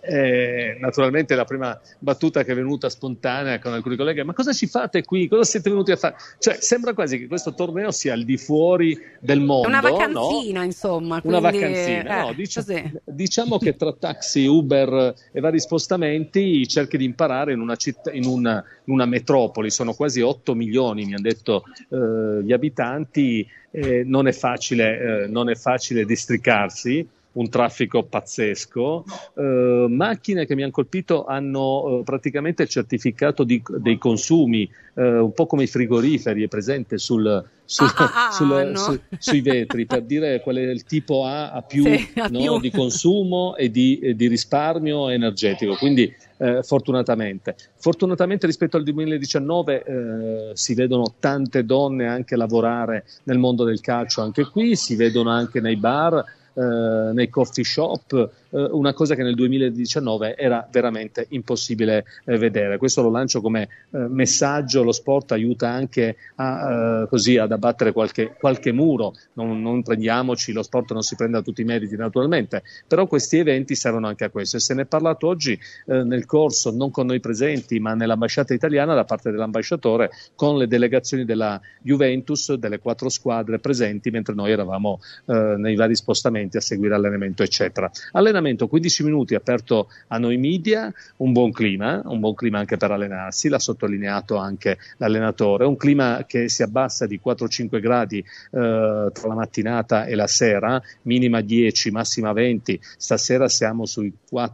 Eh, naturalmente la prima battuta che è venuta spontanea con alcuni colleghi: ma cosa ci fate qui? Cosa siete venuti a fare? Cioè, sembra quasi che questo torneo sia al di fuori del mondo. Una vacanzina, no? Insomma. Una quindi, vacanzina, eh, no, dic- diciamo che tra taxi, Uber e vari spostamenti cerchi di imparare in una città, in una, in una metropoli. Sono quasi otto milioni, mi hanno detto eh, gli abitanti. Eh, non è facile, eh, non è facile districarsi. Un traffico pazzesco, eh, macchine che mi hanno colpito hanno eh, praticamente il certificato di, dei consumi, eh, un po' come i frigoriferi, è presente sul, sul, ah, ah, sul, ah, no. su, sui vetri, per dire qual è il tipo A a più, sì, a no, più. di consumo e di, e di risparmio energetico, quindi eh, fortunatamente. Fortunatamente rispetto al duemiladiciannove eh, si vedono tante donne anche lavorare nel mondo del calcio, anche qui si vedono anche nei bar, Uh, nei coffee shop, uh, una cosa che nel duemiladiciannove era veramente impossibile uh, vedere. Questo lo lancio come uh, messaggio. Lo sport aiuta anche a, uh, così ad abbattere qualche, qualche muro, non, non prendiamoci, lo sport non si prende a tutti i meriti naturalmente, però questi eventi servono anche a questo, e se ne è parlato oggi uh, nel corso, non con noi presenti ma nell'ambasciata italiana da parte dell'ambasciatore, con le delegazioni della Juventus, delle quattro squadre presenti, mentre noi eravamo uh, nei vari spostamenti a seguire allenamento eccetera. Allenamento quindici minuti aperto a noi media, un buon clima, un buon clima anche per allenarsi, l'ha sottolineato anche l'allenatore, un clima che si abbassa di quattro cinque gradi eh, tra la mattinata e la sera, minima dieci, massima venti, stasera siamo sui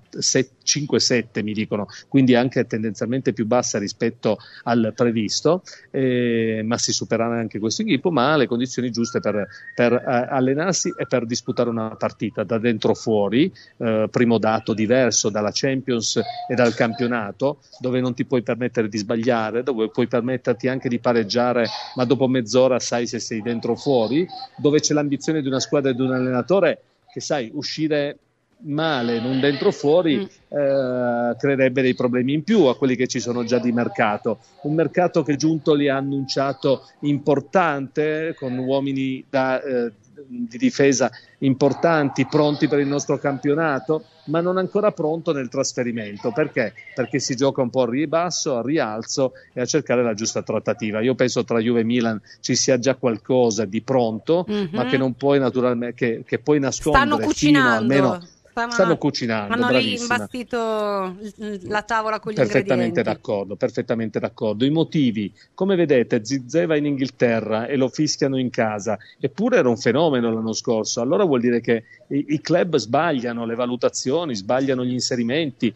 cinque sette mi dicono, quindi anche tendenzialmente più bassa rispetto al previsto, eh, ma si supererà anche questo equipo, ma ha le condizioni giuste per, per eh, allenarsi e per disputare una partita da dentro fuori, eh, primo dato diverso dalla Champions e dal campionato, dove non ti puoi permettere di sbagliare, dove puoi permetterti anche di pareggiare, ma dopo mezz'ora sai se sei dentro o fuori, dove c'è l'ambizione di una squadra e di un allenatore che, sai, uscire male, non dentro o fuori, mm. eh, creerebbe dei problemi in più a quelli che ci sono già di mercato. Un mercato che Giuntoli ha annunciato importante, con uomini da, eh, di difesa importanti, pronti per il nostro campionato, ma non ancora pronto nel trasferimento. Perché? Perché si gioca un po' al ribasso, al rialzo e a cercare la giusta trattativa. Io penso tra Juve e Milan ci sia già qualcosa di pronto, mm-hmm. ma che non puoi naturalmente che, che puoi nascondere. Stanno cucinando. Fino almeno Stavano, stanno cucinando, hanno bravissima. imbastito la tavola con gli perfettamente ingredienti. d'accordo, perfettamente d'accordo. I motivi, come vedete, Zirkzee va in Inghilterra e lo fischiano in casa, eppure era un fenomeno l'anno scorso. Allora vuol dire che i, i club sbagliano le valutazioni, sbagliano gli inserimenti,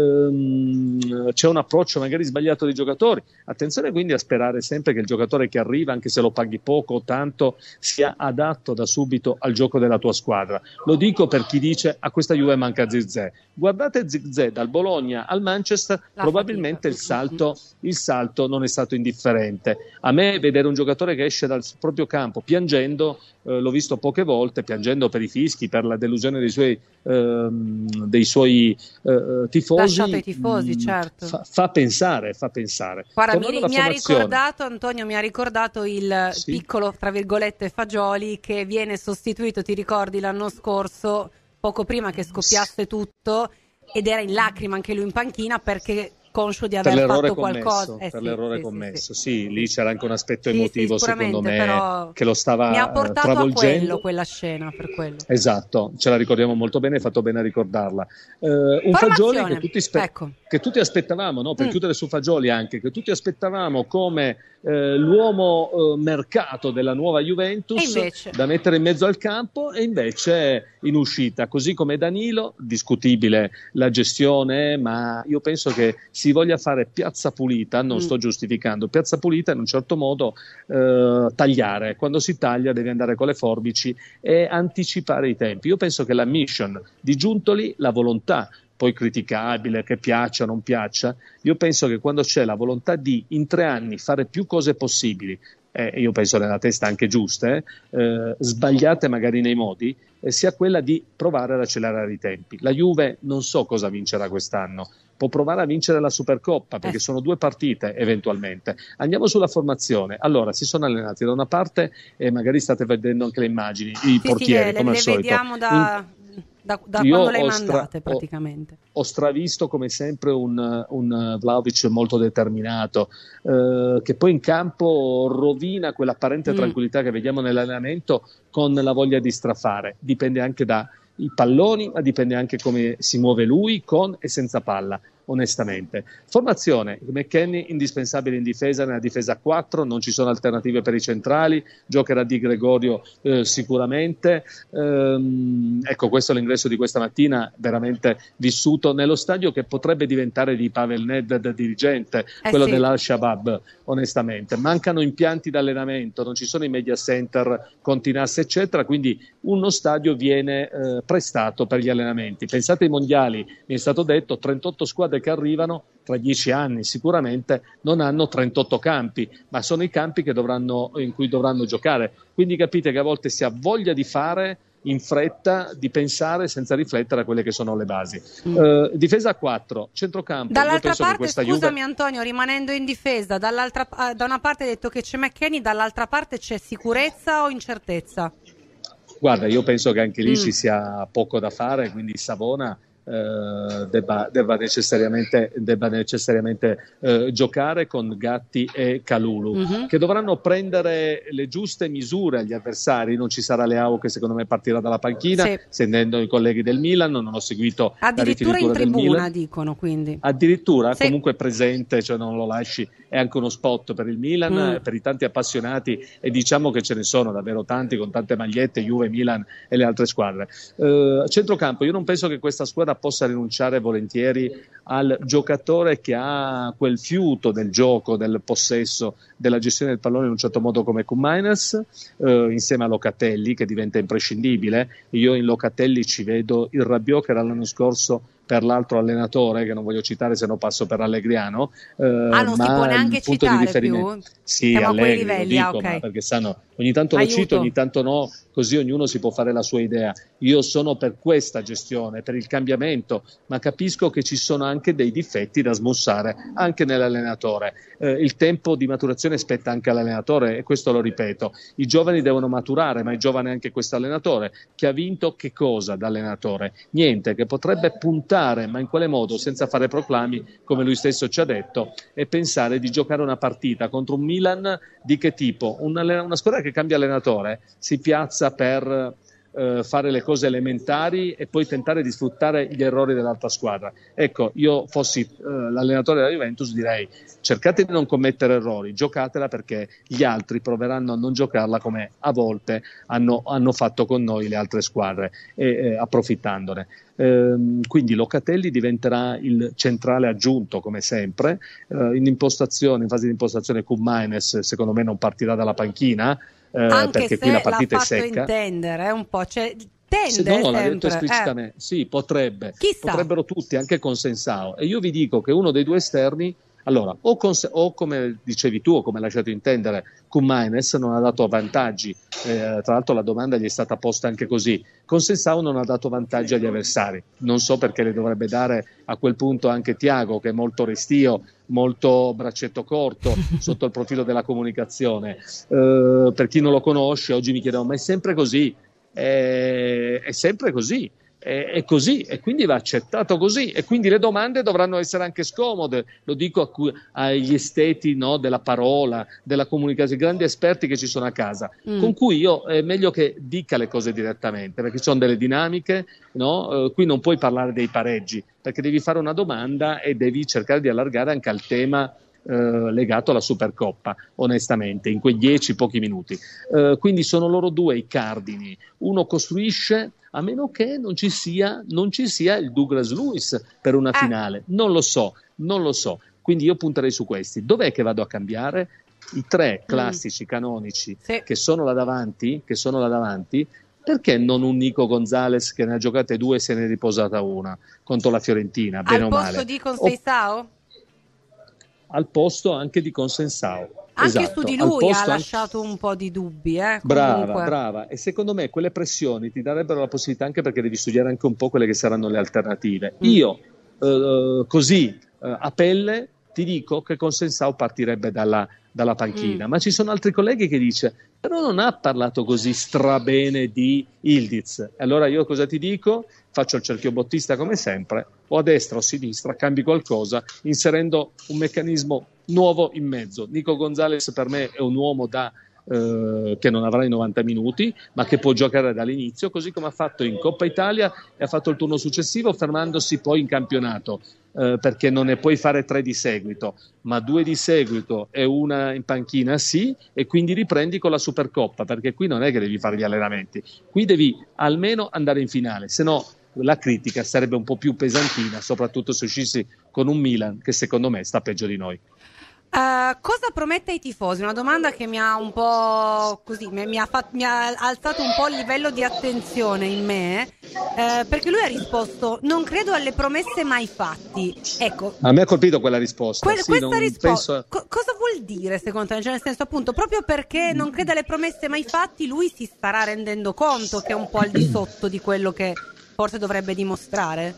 ehm, c'è un approccio magari sbagliato dei giocatori. Attenzione quindi a sperare sempre che il giocatore che arriva, anche se lo paghi poco o tanto, sia adatto da subito al gioco della tua squadra. Lo dico per chi dice a questa Juve manca Zirkzee. Guardate Zirkzee dal Bologna al Manchester, la probabilmente il salto, il salto non è stato indifferente. A me vedere un giocatore che esce dal proprio campo piangendo, eh, l'ho visto poche volte, piangendo per i fischi, per la delusione dei suoi, ehm, dei suoi eh, tifosi, lasciato ai tifosi, mh, certo. Fa, fa pensare, fa pensare. Guarda, mi, mi ha ricordato, Antonio, mi ha ricordato il sì. piccolo, tra virgolette, Fagioli, che viene sostituito, ti ricordi, l'anno scorso, poco prima che scoppiasse tutto, ed era in lacrime anche lui in panchina perché conscio di aver fatto commesso, qualcosa eh, per sì, l'errore sì, commesso sì, sì, sì. lì c'era anche un aspetto sì, emotivo sì, secondo me però che lo stava mi ha portato travolgendo. a quello, quella scena, per quello. Esatto, ce la ricordiamo molto bene, hai fatto bene a ricordarla. Eh, un Fagioli che tutti, spe- ecco. che tutti aspettavamo, no? Per mm. chiudere su Fagioli anche, che tutti aspettavamo come eh, l'uomo eh, mercato della nuova Juventus, invece... da mettere in mezzo al campo, e invece in uscita, così come Danilo, discutibile la gestione, ma io penso che si voglia fare piazza pulita, non mm. sto giustificando, piazza pulita in un certo modo eh, tagliare, quando si taglia devi andare con le forbici e anticipare i tempi. Io penso che la mission di Giuntoli, la volontà, poi criticabile, che piaccia o non piaccia, io penso che quando c'è la volontà di in tre anni fare più cose possibili, eh, io penso nella testa anche giuste, eh, sbagliate magari nei modi, eh, sia quella di provare ad accelerare i tempi. La Juve non so cosa vincerà quest'anno, può provare a vincere la Supercoppa perché eh. sono due partite eventualmente. Andiamo sulla formazione. Allora, si sono allenati da una parte e magari state vedendo anche le immagini, i sì, portieri sì, le, come le al solito. Vediamo da... In... Da, da Io quando le hai ho stra- mandate praticamente. Ho, ho stravisto come sempre un, un Vlahovic molto determinato, eh, che poi in campo rovina quell'apparente Mm. tranquillità che vediamo nell'allenamento con la voglia di strafare. Dipende anche dai palloni, ma dipende anche come si muove lui con e senza palla, onestamente. Formazione, McKennie indispensabile in difesa, nella difesa a quattro, non ci sono alternative per i centrali, giocherà Di Gregorio eh, sicuramente. Ehm, ecco, questo è l'ingresso di questa mattina, veramente vissuto nello stadio che potrebbe diventare di Pavel Nedved dirigente, Eh quello sì. dell'Al-Shabaab, onestamente. Mancano impianti d'allenamento, non ci sono i media center con Tinas eccetera, quindi uno stadio viene eh, prestato per gli allenamenti. Pensate ai mondiali, mi è stato detto, trentotto squadre che arrivano tra dieci anni sicuramente non hanno trentotto campi, ma sono i campi che dovranno, in cui dovranno giocare. Quindi capite che a volte si ha voglia di fare in fretta, di pensare senza riflettere a quelle che sono le basi. Mm. Eh, difesa a quattro, centrocampo. Io Dall'altra penso che parte, questa scusami Juve... Antonio, rimanendo in difesa, dall'altra, eh, da una parte hai detto che c'è McKennie, dall'altra parte c'è sicurezza o incertezza? Guarda, io penso che anche lì Mm. ci sia poco da fare, quindi Savona eh, debba, debba necessariamente, debba necessariamente eh, giocare con Gatti e Kalulu, Mhm. che dovranno prendere le giuste misure agli avversari. Non ci sarà Leao, che secondo me partirà dalla panchina, Sì. sentendo i colleghi del Milan, non ho seguito la Addirittura in rifinitura del tribuna, Milan. dicono, quindi. Addirittura Sì. comunque presente, cioè non lo lasci, è anche uno spot per il Milan, Mm. per i tanti appassionati, e diciamo che ce ne sono davvero tanti con tante magliette, Juve, Milan e le altre squadre. Eh, centrocampo, io non penso che questa squadra possa rinunciare volentieri al giocatore che ha quel fiuto del gioco, del possesso, della gestione del pallone in un certo modo come Koumainis, eh, insieme a Locatelli, che diventa imprescindibile. Io in Locatelli ci vedo il Rabiot che era l'anno scorso per l'altro allenatore, che non voglio citare se no passo per Allegriano, eh, Ah, non si ma può il neanche punto di citare riferimento... più? Sì, Siamo a quei Allegri, lo livelli, dico, ah, ok. ma perché sanno, ogni tanto lo Aiuto. cito, ogni tanto no, così ognuno si può fare la sua idea. Io sono per questa gestione, per il cambiamento, ma capisco che ci sono anche dei difetti da smussare anche nell'allenatore. Eh, il tempo di maturazione spetta anche all'allenatore, e questo lo ripeto. I giovani devono maturare, ma è giovane anche questo allenatore, che ha vinto che cosa da allenatore? Niente, che potrebbe puntare, ma in quale modo? Senza fare proclami, come lui stesso ci ha detto, e pensare di giocare una partita contro un Milan di che tipo? Una, una squadra che cambia allenatore, si piazza per eh, fare le cose elementari e poi tentare di sfruttare gli errori dell'altra squadra. Ecco, io fossi eh, l'allenatore della Juventus direi: cercate di non commettere errori, giocatela, perché gli altri proveranno a non giocarla come a volte hanno, hanno fatto con noi le altre squadre, e, eh, approfittandone. Ehm, quindi Locatelli diventerà il centrale aggiunto come sempre. Eh, in impostazione, in fase di impostazione, Koumainis secondo me non partirà dalla panchina, eh, Anche perché se qui la partita l'ha è fatto secca. intendere eh, un po', cioè, tende Se no, l'ha detto sempre. esplicitamente. Eh. Sì, potrebbe. Chissà. Potrebbero tutti, anche con Sensao. E io vi dico che uno dei due esterni, allora, o, con, o come dicevi tu, o come hai lasciato intendere, Koumainis non ha dato vantaggi. Eh, tra l'altro la domanda gli è stata posta anche così. Con Sensao non ha dato vantaggi agli avversari. Non so perché le dovrebbe dare a quel punto anche Thiago, che è molto restio, molto braccetto corto sotto il profilo della comunicazione. Eh, per chi non lo conosce, oggi mi chiedono: ma è sempre così? È, è sempre così, è, è così, e quindi va accettato così, e quindi le domande dovranno essere anche scomode. Lo dico a cui, agli esteti, no, della parola, della comunicazione, grandi esperti che ci sono a casa, Mm. con cui io è meglio che dica le cose direttamente, perché ci sono delle dinamiche, no? Eh, qui non puoi parlare dei pareggi, perché devi fare una domanda e devi cercare di allargare anche al tema Eh, legato alla Supercoppa, onestamente, in quei dieci pochi minuti. Eh, quindi sono loro due i cardini. Uno costruisce, a meno che non ci sia, non ci sia il Douglas Luiz per una Eh. finale. Non lo so, non lo so. Quindi io punterei su questi. Dov'è che vado a cambiare? I tre classici, canonici, Sì. che sono là davanti, che sono là davanti. Perché non un Nico Gonzalez che ne ha giocate due e se ne è riposata una contro la Fiorentina, bene Al o posto male? di O- Conceição? al posto anche di Consensao. Anche Esatto, su di al lui posto ha anche- lasciato un po' di dubbi, eh, Brava, comunque. brava. E secondo me quelle pressioni ti darebbero la possibilità, anche perché devi studiare anche un po' quelle che saranno le alternative. Mm. Io, eh, così, eh, a pelle, ti dico che Consensao partirebbe dalla, dalla panchina, Mm. ma ci sono altri colleghi che, dice, però non ha parlato così strabene di Yildiz. Allora io cosa ti dico? Faccio il cerchio bottista come sempre, o a destra o a sinistra, cambi qualcosa, inserendo un meccanismo nuovo in mezzo. Nico Gonzalez per me è un uomo da eh, che non avrà i novanta minuti, ma che può giocare dall'inizio, così come ha fatto in Coppa Italia e ha fatto il turno successivo, fermandosi poi in campionato, eh, perché non ne puoi fare tre di seguito, ma due di seguito e una in panchina sì, e quindi riprendi con la Supercoppa, perché qui non è che devi fare gli allenamenti, qui devi almeno andare in finale, se no la critica sarebbe un po' più pesantina, soprattutto se uscissi con un Milan che secondo me sta peggio di noi. Uh, cosa promette ai tifosi? Una domanda che mi ha un po' così, mi, mi, ha fatto, mi ha alzato un po' il livello di attenzione in me, uh, perché lui ha risposto: non credo alle promesse mai fatti. Ecco, a me ha colpito quella risposta. Que- sì, questa risposta penso... co- cosa vuol dire secondo te? Cioè, nel senso, appunto, proprio perché non crede alle promesse mai fatti, lui si starà rendendo conto che è un po' al di sotto di quello che forse dovrebbe dimostrare?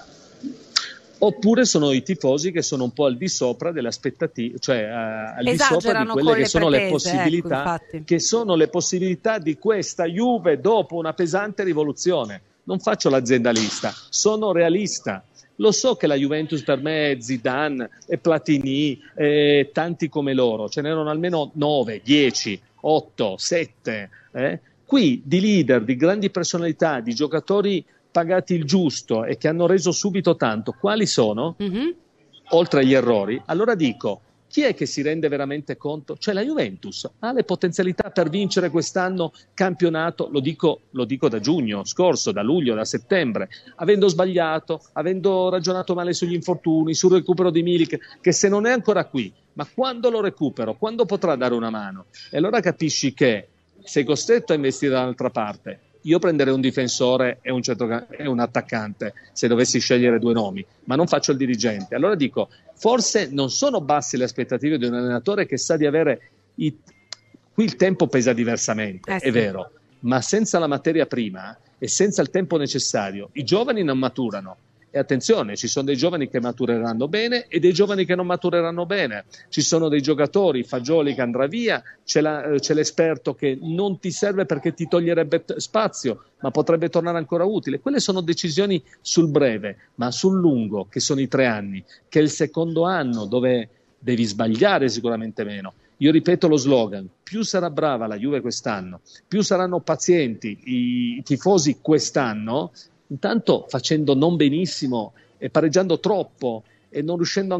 Oppure sono i tifosi che sono un po' al di sopra delle aspettative, cioè uh, al di sopra di quelle che sono le possibilità, ecco, che sono le possibilità di questa Juve dopo una pesante rivoluzione. Non faccio l'aziendalista, sono realista. Lo so che la Juventus per me è Zidane, è Platini, è tanti come loro, ce n'erano almeno nove, dieci, otto, sette. Eh? Qui di leader, di grandi personalità, di giocatori pagati il giusto e che hanno reso subito tanto, quali sono? Mm-hmm. Oltre agli errori, allora dico, chi è che si rende veramente conto? Cioè la Juventus ha le potenzialità per vincere quest'anno campionato, lo dico, lo dico da giugno scorso, da luglio, da settembre, avendo sbagliato, avendo ragionato male sugli infortuni, sul recupero di Milik, che se non è ancora qui, ma quando lo recupero, quando potrà dare una mano? E allora capisci che sei costretto a investire dall'altra parte. Io prenderei un difensore e un, centro, e un attaccante se dovessi scegliere due nomi, ma non faccio il dirigente. Allora dico, forse non sono basse le aspettative di un allenatore che sa di avere i... qui il tempo pesa diversamente, eh sì. È vero, ma senza la materia prima e senza il tempo necessario i giovani non maturano. E attenzione, ci sono dei giovani che matureranno bene e dei giovani che non matureranno bene. Ci sono dei giocatori, Fagioli che andrà via, c'è, la, c'è l'esperto che non ti serve perché ti toglierebbe spazio, ma potrebbe tornare ancora utile. Quelle sono decisioni sul breve, ma sul lungo, che sono i tre anni, che è il secondo anno dove devi sbagliare sicuramente meno. Io ripeto lo slogan, più sarà brava la Juve quest'anno, più saranno pazienti i tifosi quest'anno, intanto facendo non benissimo e pareggiando troppo e non riuscendo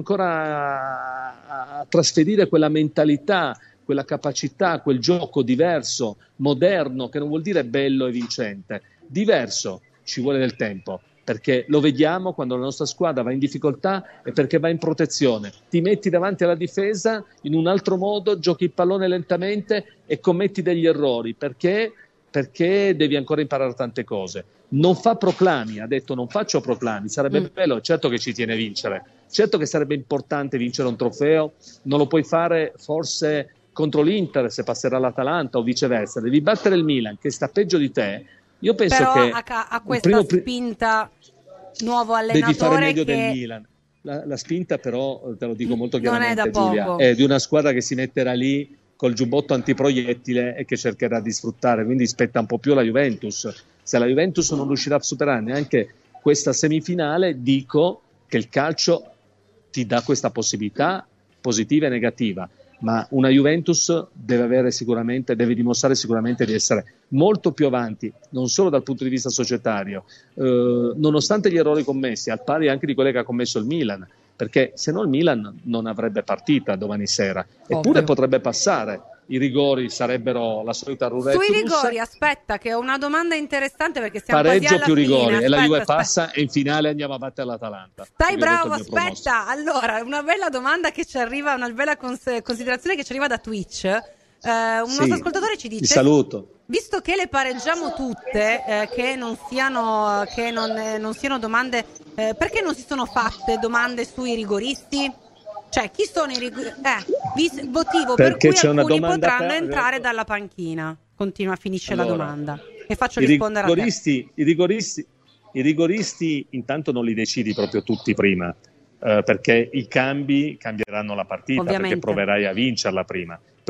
ancora a, a trasferire quella mentalità, quella capacità, quel gioco diverso, moderno, che non vuol dire bello e vincente, diverso, ci vuole del tempo, perché lo vediamo quando la nostra squadra va in difficoltà e perché va in protezione, ti metti davanti alla difesa in un altro modo, giochi il pallone lentamente e commetti degli errori, perché perché devi ancora imparare tante cose. Non fa proclami, ha detto non faccio proclami, sarebbe mm. bello, certo che ci tiene a vincere, certo che sarebbe importante vincere un trofeo, non lo puoi fare forse contro l'Inter se passerà l'Atalanta o viceversa, devi battere il Milan che sta peggio di te. Io penso però che ha, ha questa primo, spinta nuovo allenatore devi fare meglio che... del Milan. La, la spinta però, te lo dico molto chiaramente, non è da Giulia, poco. È di una squadra che si metterà lì col giubbotto antiproiettile e che cercherà di sfruttare, quindi spetta un po' più alla Juventus. Se la Juventus non riuscirà a superare neanche questa semifinale, dico che il calcio ti dà questa possibilità positiva e negativa, ma una Juventus deve avere sicuramente, deve dimostrare sicuramente di essere molto più avanti, non solo dal punto di vista societario, eh, nonostante gli errori commessi, al pari anche di quelli che ha commesso il Milan, perché se no il Milan non avrebbe partita domani sera, eppure Ovvio. potrebbe passare. I rigori sarebbero la solita roulette sui russa. rigori, aspetta che ho una domanda interessante perché siamo pareggio quasi alla più rigori fine. e Aspetta, la Juve aspetta. passa e in finale andiamo a battere l'Atalanta. Stai bravo, aspetta. Allora, una bella domanda che ci arriva, una bella cons- considerazione che ci arriva da Twitch. Eh, un sì, nostro ascoltatore ci dice: ti saluto. Visto che le pareggiamo tutte, eh, che non siano, che non, eh, non siano domande, eh, perché non si sono fatte domande sui rigoristi? Cioè, chi sono i rigoristi? Eh, motivo per Perché cui c'è alcuni una potranno per... entrare dalla panchina. Continua, finisce allora, la domanda. E faccio i rispondere rigoristi, a te. I rigoristi, i rigoristi intanto non li decidi proprio tutti prima, eh, perché i cambi cambieranno la partita, Ovviamente. perché proverai a vincerla prima. Primo.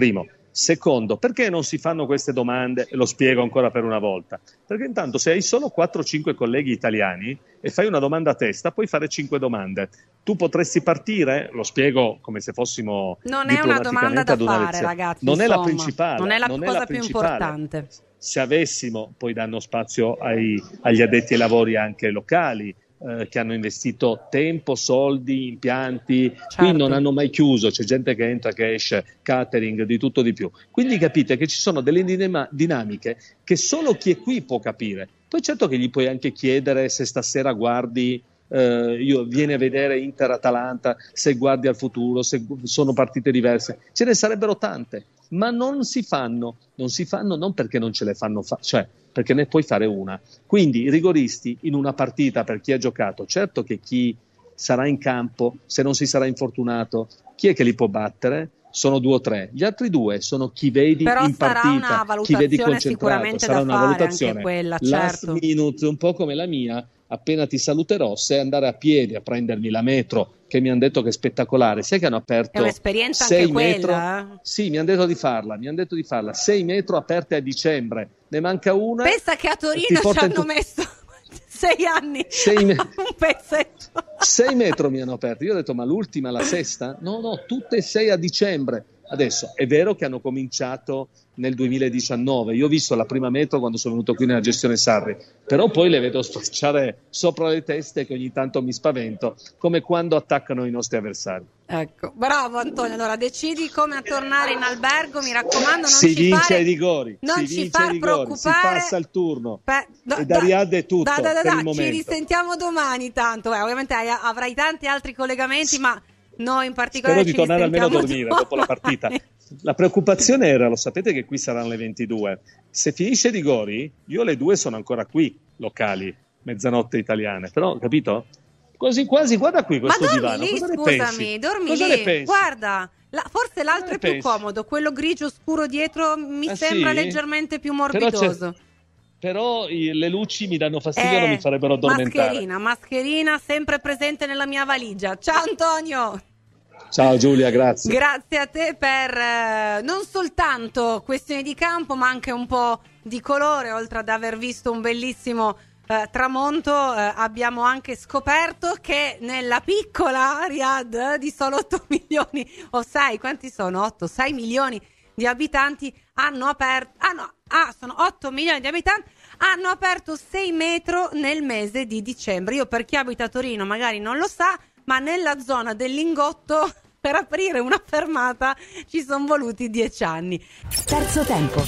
Secondo, perché non si fanno queste domande? E lo spiego ancora per una volta. Perché intanto se hai solo quattro cinque colleghi italiani e fai una domanda a testa, puoi fare cinque domande. Tu potresti partire, lo spiego come se fossimo non è una domanda da una fare, lezione. ragazzi. Non insomma, è la principale. Non è la non cosa è la più principale. importante. Se avessimo, poi danno spazio ai, agli addetti ai lavori anche locali, eh, che hanno investito tempo, soldi, impianti, Certo. qui non hanno mai chiuso, c'è gente che entra, che esce, catering, di tutto di più. Quindi capite che ci sono delle dinam- dinamiche che solo chi è qui può capire. Poi certo che gli puoi anche chiedere se stasera guardi, eh, io vieni a vedere Inter-Atalanta, se guardi al futuro, se sono partite diverse, ce ne sarebbero tante, ma non si fanno, non si fanno non perché non ce le fanno fare, cioè perché ne puoi fare una. Quindi i rigoristi in una partita, per chi ha giocato, certo che chi sarà in campo, se non si sarà infortunato, chi è che li può battere? Sono due o tre. Gli altri due sono chi vedi Però in sarà partita, una chi vedi valutazione concentrato. sicuramente Sarà da una fare valutazione. anche quella, Last certo. minute, un po' come la mia, appena ti saluterò, se andare a piedi a prendermi la metro, che mi hanno detto che è spettacolare, sai che hanno aperto È un'esperienza sei anche metro, quella, eh? Sì, mi hanno detto di farla, mi hanno detto di farla, sei metro aperte a dicembre, ne manca una. Pensa che a ti Torino ci porta in hanno tu- messo sei anni Sei me- un pezzetto. sei metro mi hanno aperto, io ho detto ma l'ultima, la sesta? No, no, tutte e sei a dicembre. Adesso è vero che hanno cominciato nel duemiladiciannove, io ho visto la prima metro quando sono venuto qui nella gestione Sarri, però poi le vedo sfrecciare sopra le teste che ogni tanto mi spavento, come quando attaccano i nostri avversari. Ecco, bravo Antonio, allora decidi come tornare in albergo, mi raccomando, non si ci vince fare, ai rigori, non si ci vince far ai rigori, si preoccupare. passa il turno. Beh, da- e da da- Riyadh è tutto da- da- da- per il Ci momento. risentiamo domani tanto, Beh, ovviamente hai- avrai tanti altri collegamenti, ma noi in particolare Spero di ci tornare almeno a risentiamo dormire dopo la domani. partita. La preoccupazione era, lo sapete che qui saranno le ventidue, se finisce i rigori, io alle due sono ancora qui, locali, mezzanotte italiane, però, capito? Quasi quasi, guarda qui questo Ma dormi divano, lì, cosa ne scusami, pensi? dormi Cosa lì. ne pensi? Guarda, la- forse l'altro ne è più pensi? comodo, quello grigio scuro dietro mi Ah, sembra sì? leggermente più Però c'è- morbidoso. Però i- le luci mi danno fastidio, Eh, non mi farebbero addormentare. Mascherina, mascherina sempre presente nella mia valigia. Ciao Antonio! Ciao Giulia, grazie. Grazie a te per eh, non soltanto questioni di campo, ma anche un po' di colore, oltre ad aver visto un bellissimo eh, tramonto, eh, abbiamo anche scoperto che nella piccola Riyadh di solo otto milioni o sei, quanti sono? otto, sei milioni di abitanti hanno aperto, ah no, ah, sono otto milioni di abitanti, hanno aperto sei metro nel mese di dicembre. Io, per chi abita a Torino magari non lo sa, ma nella zona del Lingotto per aprire una fermata ci sono voluti dieci anni. Terzo tempo.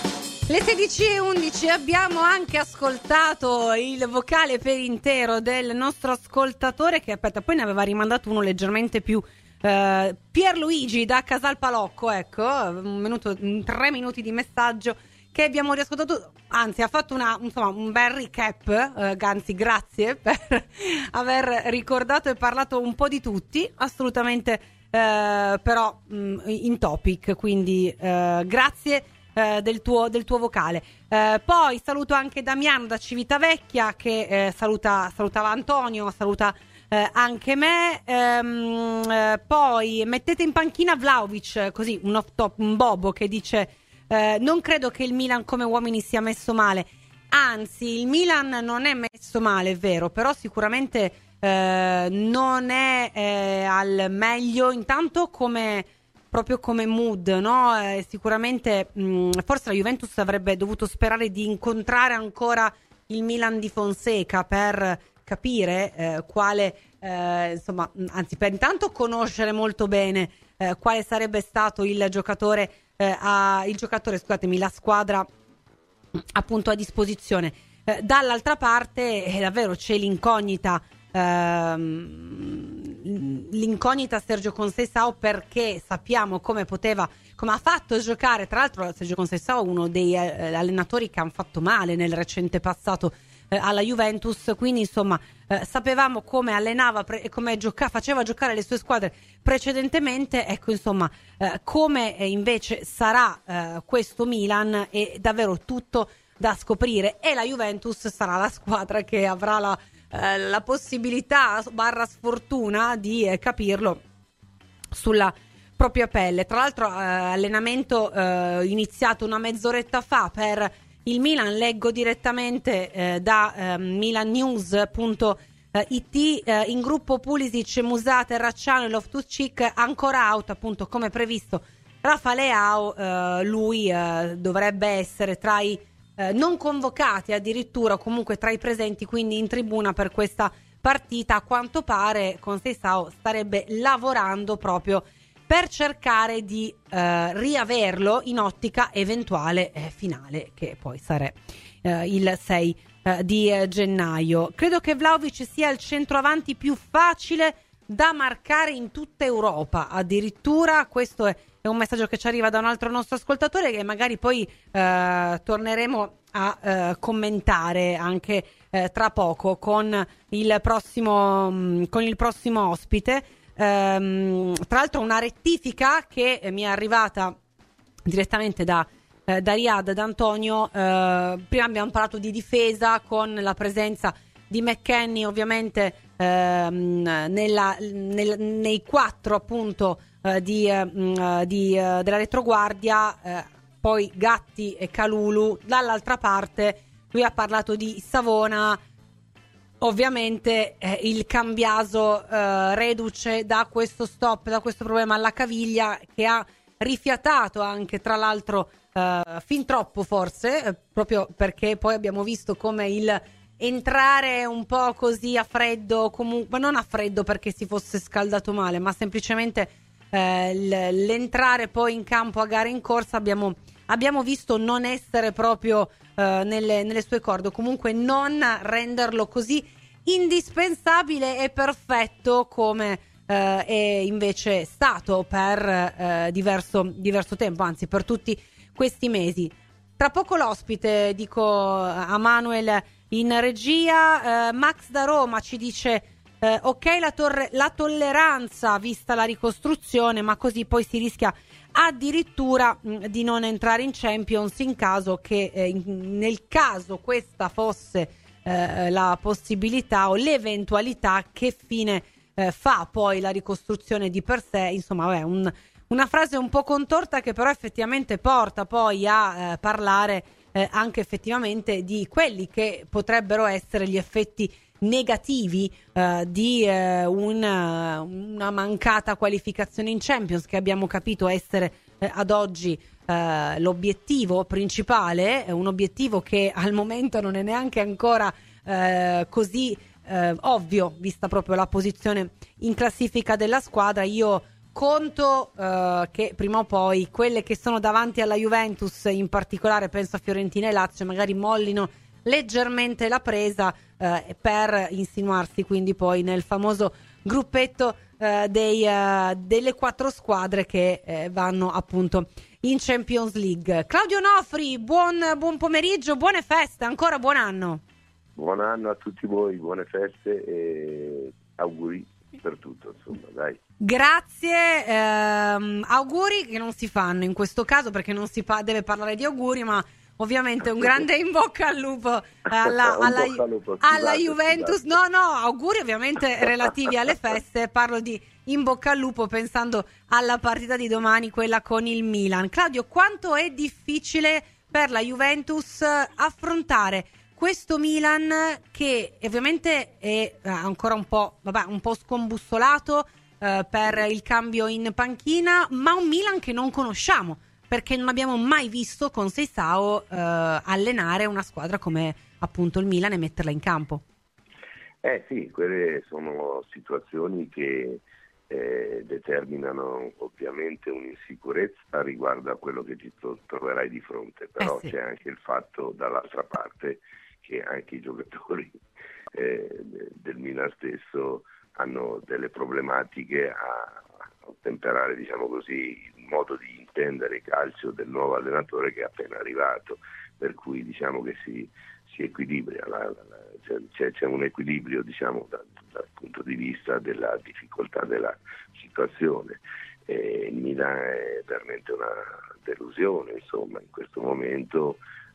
Le sedici e undici abbiamo anche ascoltato il vocale per intero del nostro ascoltatore che, aspetta, poi ne aveva rimandato uno leggermente più eh, Pierluigi da Casalpalocco, ecco, un minuto, tre minuti di messaggio che abbiamo riascoltato, anzi ha fatto una, insomma, un bel recap, eh, anzi grazie per aver ricordato e parlato un po' di tutti, assolutamente eh, però mh, in topic, quindi eh, grazie eh, del, tuo, del tuo vocale. Eh, poi saluto anche Damiano da Civitavecchia che eh, saluta, salutava Antonio, saluta eh, anche me, ehm, eh, poi mettete in panchina Vlahovic, così un off top, un bobo che dice Eh, non credo che il Milan come uomini sia messo male, anzi il Milan non è messo male, è vero, però sicuramente eh, non è eh, al meglio intanto come proprio come mood, no? Eh, sicuramente mh, forse la Juventus avrebbe dovuto sperare di incontrare ancora il Milan di Fonseca per capire eh, quale eh, insomma, anzi per intanto conoscere molto bene eh, quale sarebbe stato il giocatore Eh, a, il giocatore, scusatemi, la squadra appunto a disposizione. Eh, dall'altra parte eh, davvero c'è l'incognita ehm, l'incognita Sergio Conceição, perché sappiamo come poteva, come ha fatto giocare, tra l'altro Sergio Conceição uno dei eh, allenatori che hanno fatto male nel recente passato eh, alla Juventus, quindi insomma eh, sapevamo come allenava pre- e come gioca- faceva giocare le sue squadre precedentemente, ecco insomma eh, come eh, invece sarà eh, questo Milan è davvero tutto da scoprire, e la Juventus sarà la squadra che avrà la, eh, la possibilità barra sfortuna di eh, capirlo sulla propria pelle. Tra l'altro eh, allenamento eh, iniziato una mezz'oretta fa per il Milan, leggo direttamente eh, da eh, milannews punto it, eh, in gruppo Pulisic, Musà, Terracciano e Loftus-Cheek ancora out, appunto come previsto Rafa Leao, eh, lui eh, dovrebbe essere tra i eh, non convocati addirittura, o comunque tra i presenti, quindi in tribuna per questa partita. A quanto pare Conceição starebbe lavorando proprio per cercare di eh, riaverlo in ottica eventuale eh, finale, che poi sarà eh, il sei eh, di eh, gennaio. Credo che Vlahovic sia il centroavanti più facile da marcare in tutta Europa, addirittura. Questo è, è un messaggio che ci arriva da un altro nostro ascoltatore, che magari poi eh, torneremo a eh, commentare anche eh, tra poco con il prossimo mh, con il prossimo ospite. Um, tra l'altro una rettifica che eh, mi è arrivata direttamente da, eh, da Riyad, da Antonio. Eh, prima abbiamo parlato di difesa con la presenza di McKennie ovviamente ehm, nella, nel, nei quattro appunto eh, di, eh, di, eh, della retroguardia, eh, poi Gatti e Kalulu dall'altra parte. Lui ha parlato di Savona. Ovviamente eh, il Cambiaso eh, reduce da questo stop, da questo problema alla caviglia, che ha rifiatato anche tra l'altro eh, fin troppo forse, eh, proprio perché poi abbiamo visto come il entrare un po' così a freddo, comunque non a freddo perché si fosse scaldato male, ma semplicemente eh, l- l'entrare poi in campo a gare in corsa abbiamo, abbiamo visto non essere proprio Uh, nelle, nelle sue corde, comunque non renderlo così indispensabile e perfetto come uh, è invece stato per uh, diverso, diverso tempo, anzi per tutti questi mesi. Tra poco l'ospite, dico a Manuel in regia. uh, Max da Roma ci dice uh, ok la, torre, la tolleranza vista la ricostruzione, ma così poi si rischia addirittura mh, di non entrare in Champions in caso che eh, in, nel caso questa fosse eh, la possibilità o l'eventualità, che fine eh, fa poi la ricostruzione di per sé. Insomma, vabbè, un, una frase un po' contorta che però effettivamente porta poi a eh, parlare eh, anche effettivamente di quelli che potrebbero essere gli effetti negativi uh, di uh, una, una mancata qualificazione in Champions, che abbiamo capito essere uh, ad oggi uh, l'obiettivo principale, un obiettivo che al momento non è neanche ancora uh, così uh, ovvio, vista proprio la posizione in classifica della squadra. Io conto uh, che prima o poi quelle che sono davanti alla Juventus, in particolare penso a Fiorentina e Lazio, magari mollino leggermente la presa eh, per insinuarsi quindi poi nel famoso gruppetto eh, dei, eh, delle quattro squadre che eh, vanno appunto in Champions League. Claudio Nofri, buon, buon pomeriggio, buone feste, ancora buon anno. Buon anno a tutti voi, buone feste e auguri per tutto, insomma, dai. Grazie, ehm, auguri che non si fanno in questo caso, perché non si pa- deve parlare di auguri, ma ovviamente un grande in bocca al lupo alla, alla, alla, lupo, alla Juventus. No, no, auguri ovviamente relativi alle feste. Parlo di in bocca al lupo pensando alla partita di domani, quella con il Milan. Claudio, quanto è difficile per la Juventus affrontare questo Milan che ovviamente è ancora un po', vabbè, un po' scombussolato eh, per il cambio in panchina, ma un Milan che non conosciamo, perché non abbiamo mai visto Conceição eh, allenare una squadra come appunto il Milan e metterla in campo. Eh sì, quelle sono situazioni che eh, determinano ovviamente un'insicurezza riguardo a quello che ti troverai di fronte, però eh sì. C'è anche il fatto dall'altra parte che anche i giocatori eh, del Milan stesso hanno delle problematiche a ottemperare, diciamo così, il modo di intendere il calcio del nuovo allenatore che è appena arrivato, per cui diciamo che si, si equilibra, la, la, c'è, c'è un equilibrio, diciamo, da, dal punto di vista della difficoltà della situazione. E il Milan è veramente una delusione, insomma, in questo momento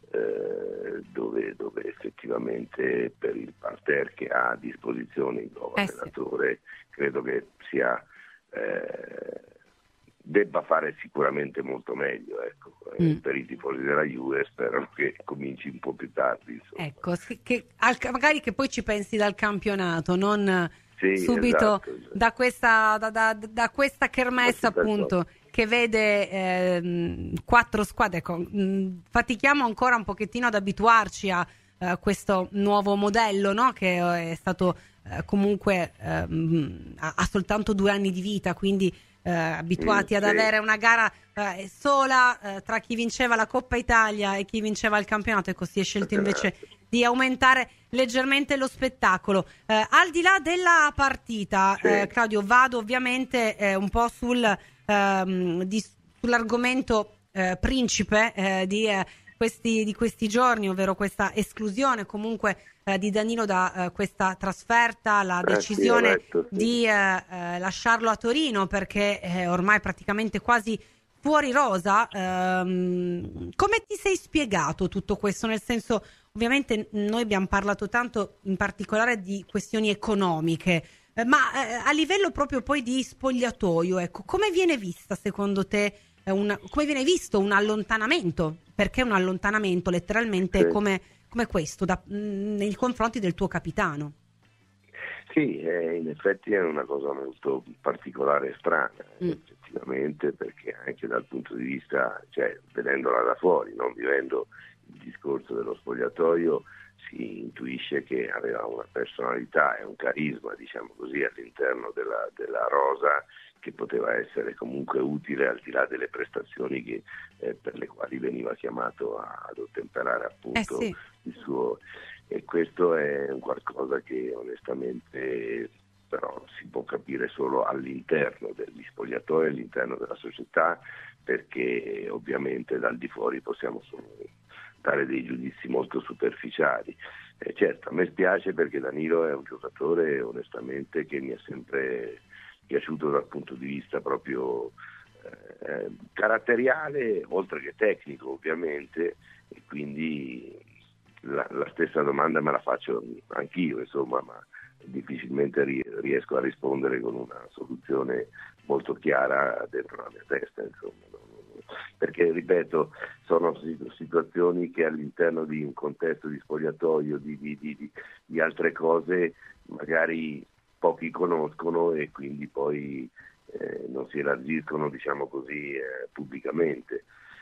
eh, dove, dove effettivamente per il parterre che ha a disposizione il nuovo eh allenatore sì. credo che sia Eh, debba fare sicuramente molto meglio, ecco. Mm. Per i tifosi della Juve spero che cominci un po' più tardi, insomma. Ecco, che, magari che poi ci pensi dal campionato, non sì, subito esatto, esatto. da questa da, da, da questa kermesse appunto che vede eh, quattro squadre. Ecco, mh, fatichiamo ancora un pochettino ad abituarci a uh, questo nuovo modello, no? Che è stato uh, comunque uh, ha, ha soltanto due anni di vita, quindi uh, abituati mm, ad sì. avere una gara uh, sola uh, tra chi vinceva la Coppa Italia e chi vinceva il campionato. Ecco, si è scelto invece di aumentare leggermente lo spettacolo. Eh, al di là della partita, sì. eh, Claudio, vado ovviamente eh, un po' sul ehm, di, sull'argomento eh, principe eh, di, eh, questi, di questi giorni, ovvero questa esclusione comunque eh, di Danilo da eh, questa trasferta, la eh, decisione sì, letto, sì. di eh, eh, lasciarlo a Torino perché eh, ormai praticamente quasi fuori rosa. Ehm, come ti sei spiegato tutto questo? Nel senso, ovviamente noi abbiamo parlato tanto in particolare di questioni economiche, eh, ma eh, a livello proprio poi di spogliatoio, ecco, come viene vista secondo te, eh, un, come viene visto un allontanamento? Perché un allontanamento letteralmente sì. come, come questo da, mh, nei confronti del tuo capitano? Sì, eh, in effetti è una cosa molto particolare e strana, mm. effettivamente, perché anche dal punto di vista, cioè vedendola da fuori, non vivendo il discorso dello spogliatoio, si intuisce che aveva una personalità e un carisma, diciamo così, all'interno della, della rosa che poteva essere comunque utile al di là delle prestazioni che, eh, per le quali veniva chiamato a, ad ottemperare appunto eh sì. il suo... E questo è un qualcosa che onestamente però si può capire solo all'interno degli spogliatoi, all'interno della società, perché ovviamente dal di fuori possiamo solo dare dei giudizi molto superficiali. Eh, certo, a me spiace perché Danilo è un giocatore onestamente che mi è sempre piaciuto dal punto di vista proprio eh, caratteriale, oltre che tecnico ovviamente, e quindi La, la stessa domanda me la faccio anch'io, insomma, ma difficilmente riesco a rispondere con una soluzione molto chiara dentro la mia testa, insomma, perché ripeto, sono situazioni che all'interno di un contesto di spogliatoio, di, di, di, di altre cose, magari pochi conoscono e quindi poi eh, non si elargiscono, diciamo così, eh, pubblicamente.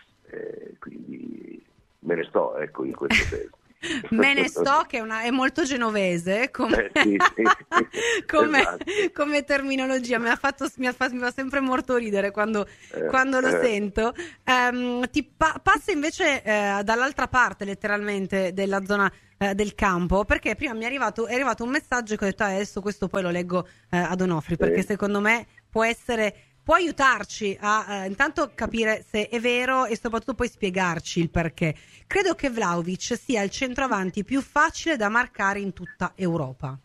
Eh, quindi me ne sto, ecco, in questo senso. Me ne sto, che è, una, è molto genovese come, eh, sì, sì. come, Esatto. come terminologia, mi ha fatto mi, ha fatto, mi fa sempre molto ridere quando, eh, quando lo eh. sento. Um, ti pa- passo invece eh, dall'altra parte letteralmente della zona eh, del campo, perché prima mi è arrivato, è arrivato un messaggio che ho detto ah, adesso questo poi lo leggo eh, ad Onofri, perché sì. secondo me può essere... può aiutarci a eh, intanto capire se è vero e soprattutto poi spiegarci il perché. Credo che Vlahovic sia il centroavanti più facile da marcare in tutta Europa.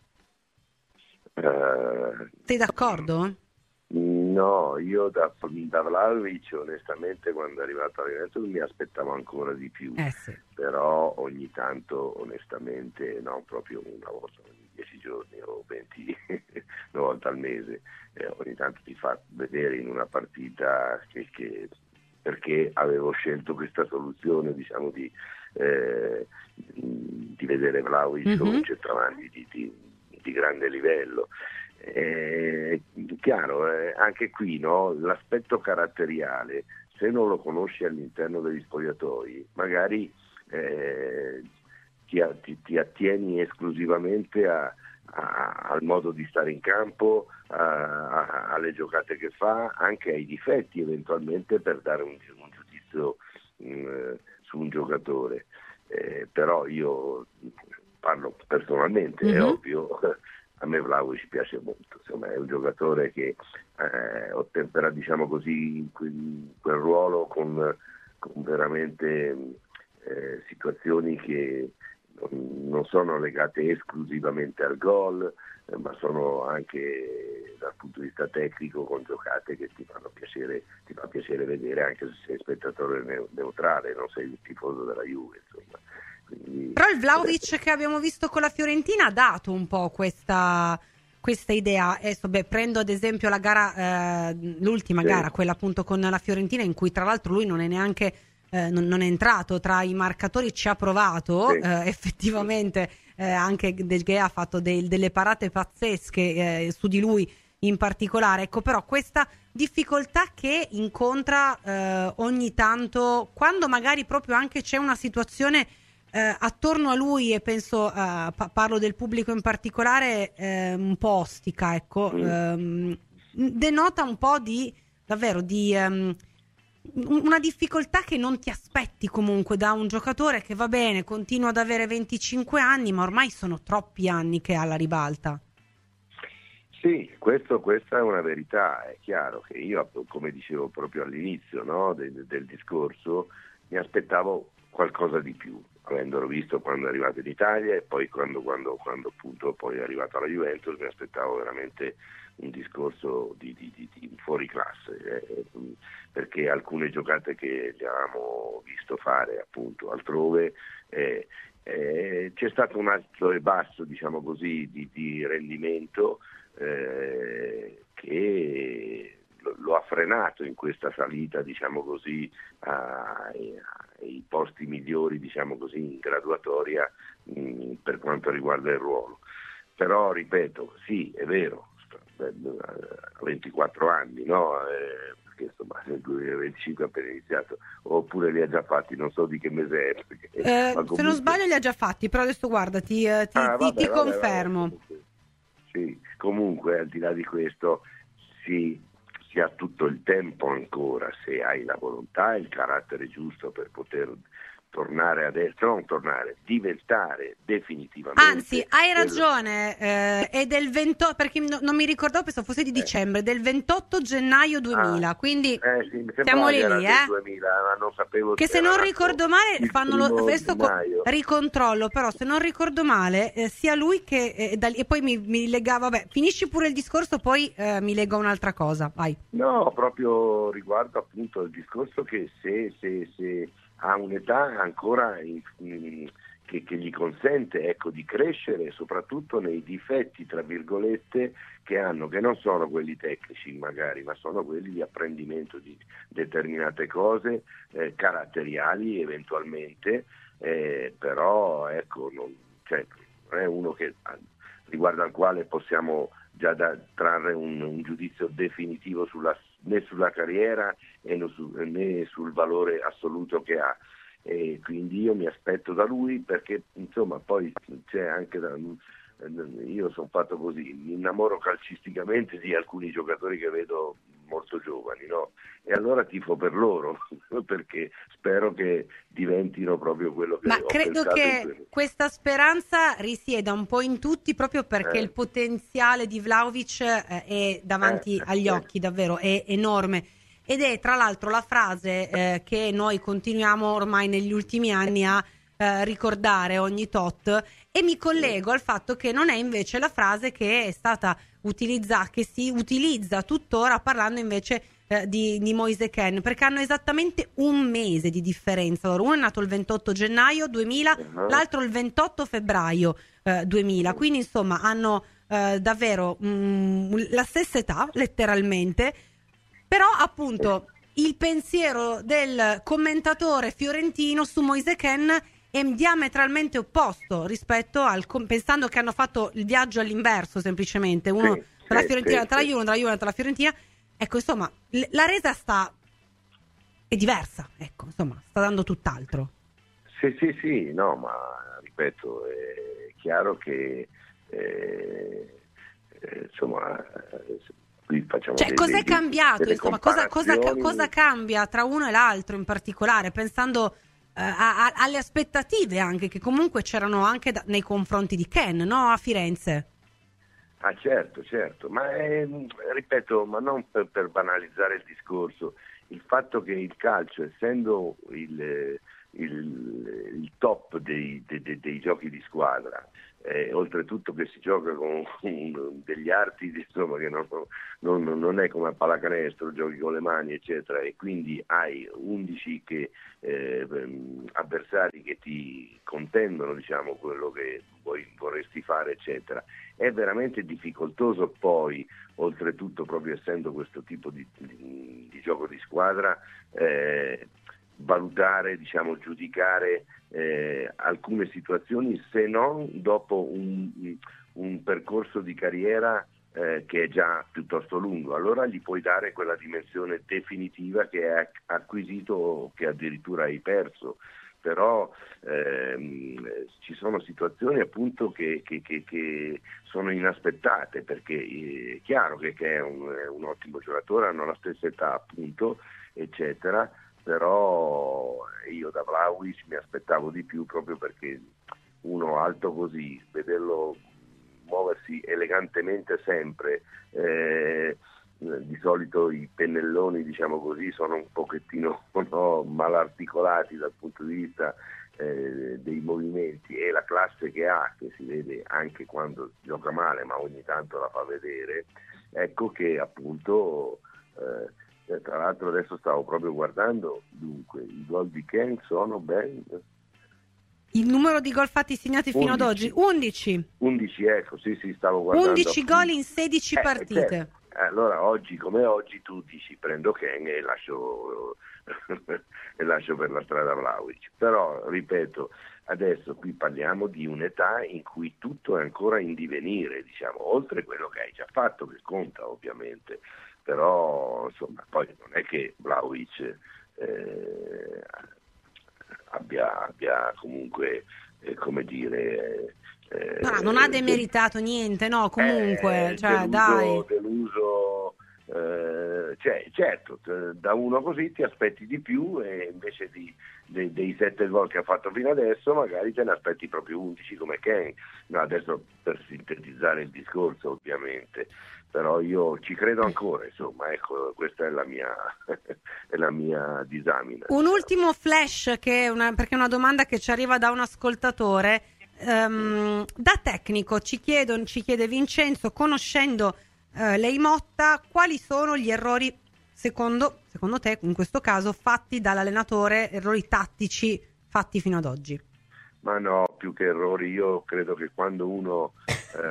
Uh, Sei d'accordo? No, io da, da Vlahovic onestamente quando è arrivato alla Juventus mi aspettavo ancora di più, eh sì. però ogni tanto onestamente no, proprio una volta ogni dieci giorni o venti una volta al mese, eh, ogni tanto ti fa vedere in una partita che, che perché avevo scelto questa soluzione, diciamo, di, eh, di vedere Vlahovic mm-hmm. come un centravanti di, di, di grande livello. Eh, chiaro, eh, anche qui no, l'aspetto caratteriale, se non lo conosci all'interno degli spogliatoi, magari eh, ti, ti, ti attieni esclusivamente a, a, al modo di stare in campo, a, a, alle giocate che fa, anche ai difetti eventualmente per dare un, un giudizio mh, su un giocatore. Eh, però io parlo personalmente, mm-hmm. è ovvio. A me Vlahovic piace molto, insomma, è un giocatore che eh, ottempera, diciamo così, in quel, in quel ruolo con, con veramente eh, situazioni che non, non sono legate esclusivamente al gol, eh, ma sono anche dal punto di vista tecnico con giocate che ti fanno piacere, ti fa piacere vedere anche se sei spettatore ne- neutrale, non sei il tifoso della Juve, insomma. Quindi, però il Vlahovic che abbiamo visto con la Fiorentina ha dato un po' questa questa idea. Adesso, beh, prendo ad esempio la gara, eh, l'ultima sì. gara, quella appunto con la Fiorentina, in cui tra l'altro lui non è neanche eh, non, non è entrato tra i marcatori, ci ha provato sì. eh, effettivamente eh, anche Del Gea ha fatto dei, delle parate pazzesche eh, su di lui in particolare. Ecco, però questa difficoltà che incontra eh, ogni tanto, quando magari proprio anche c'è una situazione eh, attorno a lui, e penso eh, pa- parlo del pubblico in particolare, eh, un po' ostica, ecco, mm. ehm, denota un po' di davvero di um, una difficoltà che non ti aspetti comunque da un giocatore che, va bene, continua ad avere venticinque anni, ma ormai sono troppi anni che ha la ribalta. Sì, questo, questa è una verità. È chiaro che io, come dicevo proprio all'inizio, no, del, del discorso, mi aspettavo qualcosa di più, avendolo visto quando è arrivato in Italia e poi quando, quando, quando appunto poi è arrivato alla Juventus, mi aspettavo veramente un discorso di, di, di, di fuori classe, eh, perché alcune giocate che gli avevamo visto fare appunto altrove eh, eh, c'è stato un alto e basso, diciamo così, di, di rendimento eh, che lo, lo ha frenato in questa salita, diciamo così, ai, ai posti migliori, diciamo così, in graduatoria mh, per quanto riguarda il ruolo. Però ripeto, sì, è vero, a ventiquattro anni, no? Eh, perché insomma nel duemilaventicinque ha appena iniziato, oppure li ha già fatti, non so di che mese è. Perché, eh, comunque... Se non sbaglio li ha già fatti, però adesso guarda, ti, ti, ah, ti, vabbè, ti vabbè, confermo. Vabbè, sì, comunque al di là di questo si, si ha tutto il tempo ancora, se hai la volontà e il carattere giusto per poter tornare adesso, non tornare, diventare definitivamente. Anzi, hai ragione, eh, è del ventotto, perché no, non mi ricordavo, pensavo fosse di dicembre, eh. del ventotto gennaio duemila, ah, quindi eh, sì, siamo lì lì, eh. duemila, ma non sapevo che se non ricordo male, fanno lo, adesso co- ricontrollo, però se non ricordo male, eh, sia lui che, eh, da, e poi mi, mi legava, vabbè, finisci pure il discorso, poi eh, mi lega un'altra cosa, vai. No, proprio riguardo appunto il discorso che se, se, se ha un'età ancora in, in, che, che gli consente, ecco, di crescere soprattutto nei difetti, tra virgolette, che hanno, che non sono quelli tecnici magari, ma sono quelli di apprendimento di determinate cose, eh, caratteriali eventualmente, eh, però ecco, non, cioè, non è uno che, riguardo al quale possiamo già da, trarre un, un giudizio definitivo sulla, né sulla carriera e né, su, né sul valore assoluto che ha, e quindi io mi aspetto da lui, perché insomma poi c'è anche da, io sono fatto così, mi innamoro calcisticamente di alcuni giocatori che vedo molto giovani, no? E allora tifo per loro perché spero che diventino proprio quello che ma ho credo che per... questa speranza risieda un po' in tutti, proprio perché eh. il potenziale di Vlahovic eh, è davanti eh, agli eh. occhi, davvero è enorme, ed è tra l'altro la frase eh, che noi continuiamo ormai negli ultimi anni a eh, ricordare ogni tot, e mi collego al fatto che non è invece la frase che è stata utilizzata, che si utilizza tuttora parlando invece eh, di, di Moise Kean, perché hanno esattamente un mese di differenza. Allora, uno è nato il ventotto gennaio duemila, uh-huh. l'altro il ventotto febbraio eh, duemila, quindi insomma hanno eh, davvero mh, la stessa età letteralmente, però appunto il pensiero del commentatore fiorentino su Moise Kean è diametralmente opposto rispetto al, pensando che hanno fatto il viaggio all'inverso, semplicemente uno sì, tra la Fiorentina, sì, tra la Juve, tra la Juve, tra la Fiorentina. Ecco, insomma, l- la resa sta è diversa, ecco, insomma, sta dando tutt'altro. Sì, sì, sì, no, ma ripeto, è chiaro che eh, eh, insomma qui facciamo cioè, dei, cos'è dei, cambiato, insomma, cosa, cosa, cosa cambia tra uno e l'altro in particolare, pensando Uh, a, a, alle aspettative anche che comunque c'erano anche da, nei confronti di Kean, no, a Firenze? Ah certo, certo, ma è, ripeto, ma non per, per banalizzare il discorso, il fatto che il calcio, essendo il, il, il top dei, dei, dei, dei giochi di squadra, Eh, oltretutto che si gioca con un, degli arti insomma, che non, non, non è come a pallacanestro, giochi con le mani eccetera, e quindi hai undici che, eh, avversari che ti contendono diciamo quello che vuoi, vorresti fare eccetera. È veramente difficoltoso poi, oltretutto proprio essendo questo tipo di, di, di gioco di squadra, eh, valutare, diciamo, giudicare eh, alcune situazioni, se non dopo un, un percorso di carriera eh, che è già piuttosto lungo. Allora gli puoi dare quella dimensione definitiva che hai acquisito o che addirittura hai perso. Però ehm, ci sono situazioni appunto che, che, che, che sono inaspettate, perché è chiaro che, che è un, un ottimo giocatore, hanno la stessa età appunto eccetera, però io da Vlahovic mi aspettavo di più, proprio perché uno alto così, vederlo muoversi elegantemente sempre, eh, di solito i pennelloni diciamo così sono un pochettino no, malarticolati dal punto di vista eh, dei movimenti, e la classe che ha, che si vede anche quando gioca male ma ogni tanto la fa vedere, ecco che appunto eh, tra l'altro adesso stavo proprio guardando, dunque i gol di Ken sono ben... Il numero di gol fatti segnati fino ad oggi? undici. undici, ecco, sì, sì, stavo guardando. undici gol in sedici eh, partite. Certo. Allora oggi come oggi tu dici prendo Ken e lascio, e lascio per la strada Vlahovic. Però, ripeto, adesso qui parliamo di un'età in cui tutto è ancora in divenire, diciamo, oltre quello che hai già fatto, che conta ovviamente. Però insomma poi non è che Vlahovic eh, abbia, abbia comunque eh, come dire eh, no, non ha demeritato del, niente, no, comunque eh, cioè, deluso, dai. deluso eh, cioè, certo, da uno così ti aspetti di più, e invece di, de, dei sette gol che ha fatto fino adesso magari te ne aspetti proprio undici come Ken. No, adesso per sintetizzare il discorso ovviamente, però io ci credo ancora, insomma, ecco, questa è la mia, è la mia disamina. Un ultimo flash, che è una, perché è una domanda che ci arriva da un ascoltatore. Um, da tecnico ci, chiedono, ci chiede Vincenzo, conoscendo uh, lei Motta, quali sono gli errori, secondo, secondo te, in questo caso, fatti dall'allenatore, errori tattici fatti fino ad oggi? Ma no, più che errori, io credo che quando uno eh,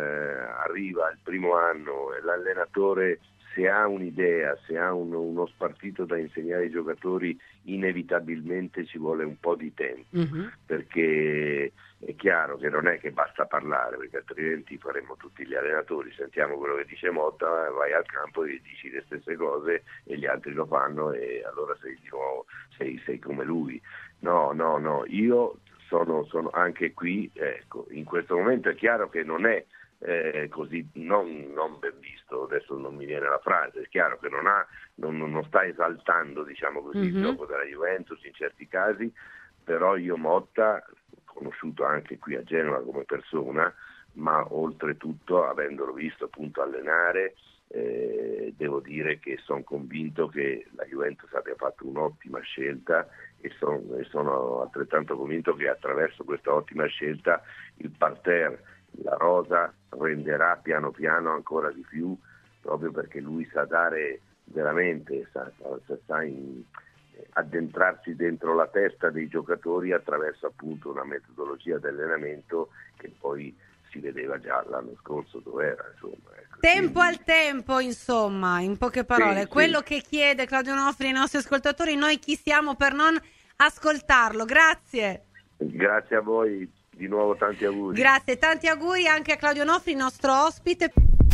arriva il primo anno e l'allenatore, se ha un'idea, se ha uno, uno spartito da insegnare ai giocatori, inevitabilmente ci vuole un po' di tempo, mm-hmm. perché è chiaro che non è che basta parlare, perché altrimenti faremmo tutti gli allenatori, sentiamo quello che dice Motta, vai al campo e dici le stesse cose e gli altri lo fanno e allora sei di nuovo sei, sei come lui. No, no, no, io sono, sono anche qui, ecco, in questo momento è chiaro che non è Eh, così non, non ben visto, adesso non mi viene la frase, è chiaro che non ha non, non sta esaltando, diciamo così, mm-hmm. il gioco della Juventus in certi casi, però io Motta, conosciuto anche qui a Genova come persona, ma oltretutto avendolo visto appunto allenare, eh, devo dire che sono convinto che la Juventus abbia fatto un'ottima scelta, e, son, e sono altrettanto convinto che attraverso questa ottima scelta il parterre, la rosa renderà piano piano ancora di più, proprio perché lui sa dare veramente, sa, sa, sa in, addentrarsi dentro la testa dei giocatori attraverso appunto una metodologia di allenamento che poi si vedeva già l'anno scorso dove era, insomma, ecco. Tempo Quindi... al tempo, insomma, in poche parole, sì, quello sì. che chiede Claudio Nofri ai nostri ascoltatori, noi chi siamo per non ascoltarlo? Grazie. Grazie a voi. Di nuovo tanti auguri. Grazie, tanti auguri anche a Claudio Nofri, nostro ospite.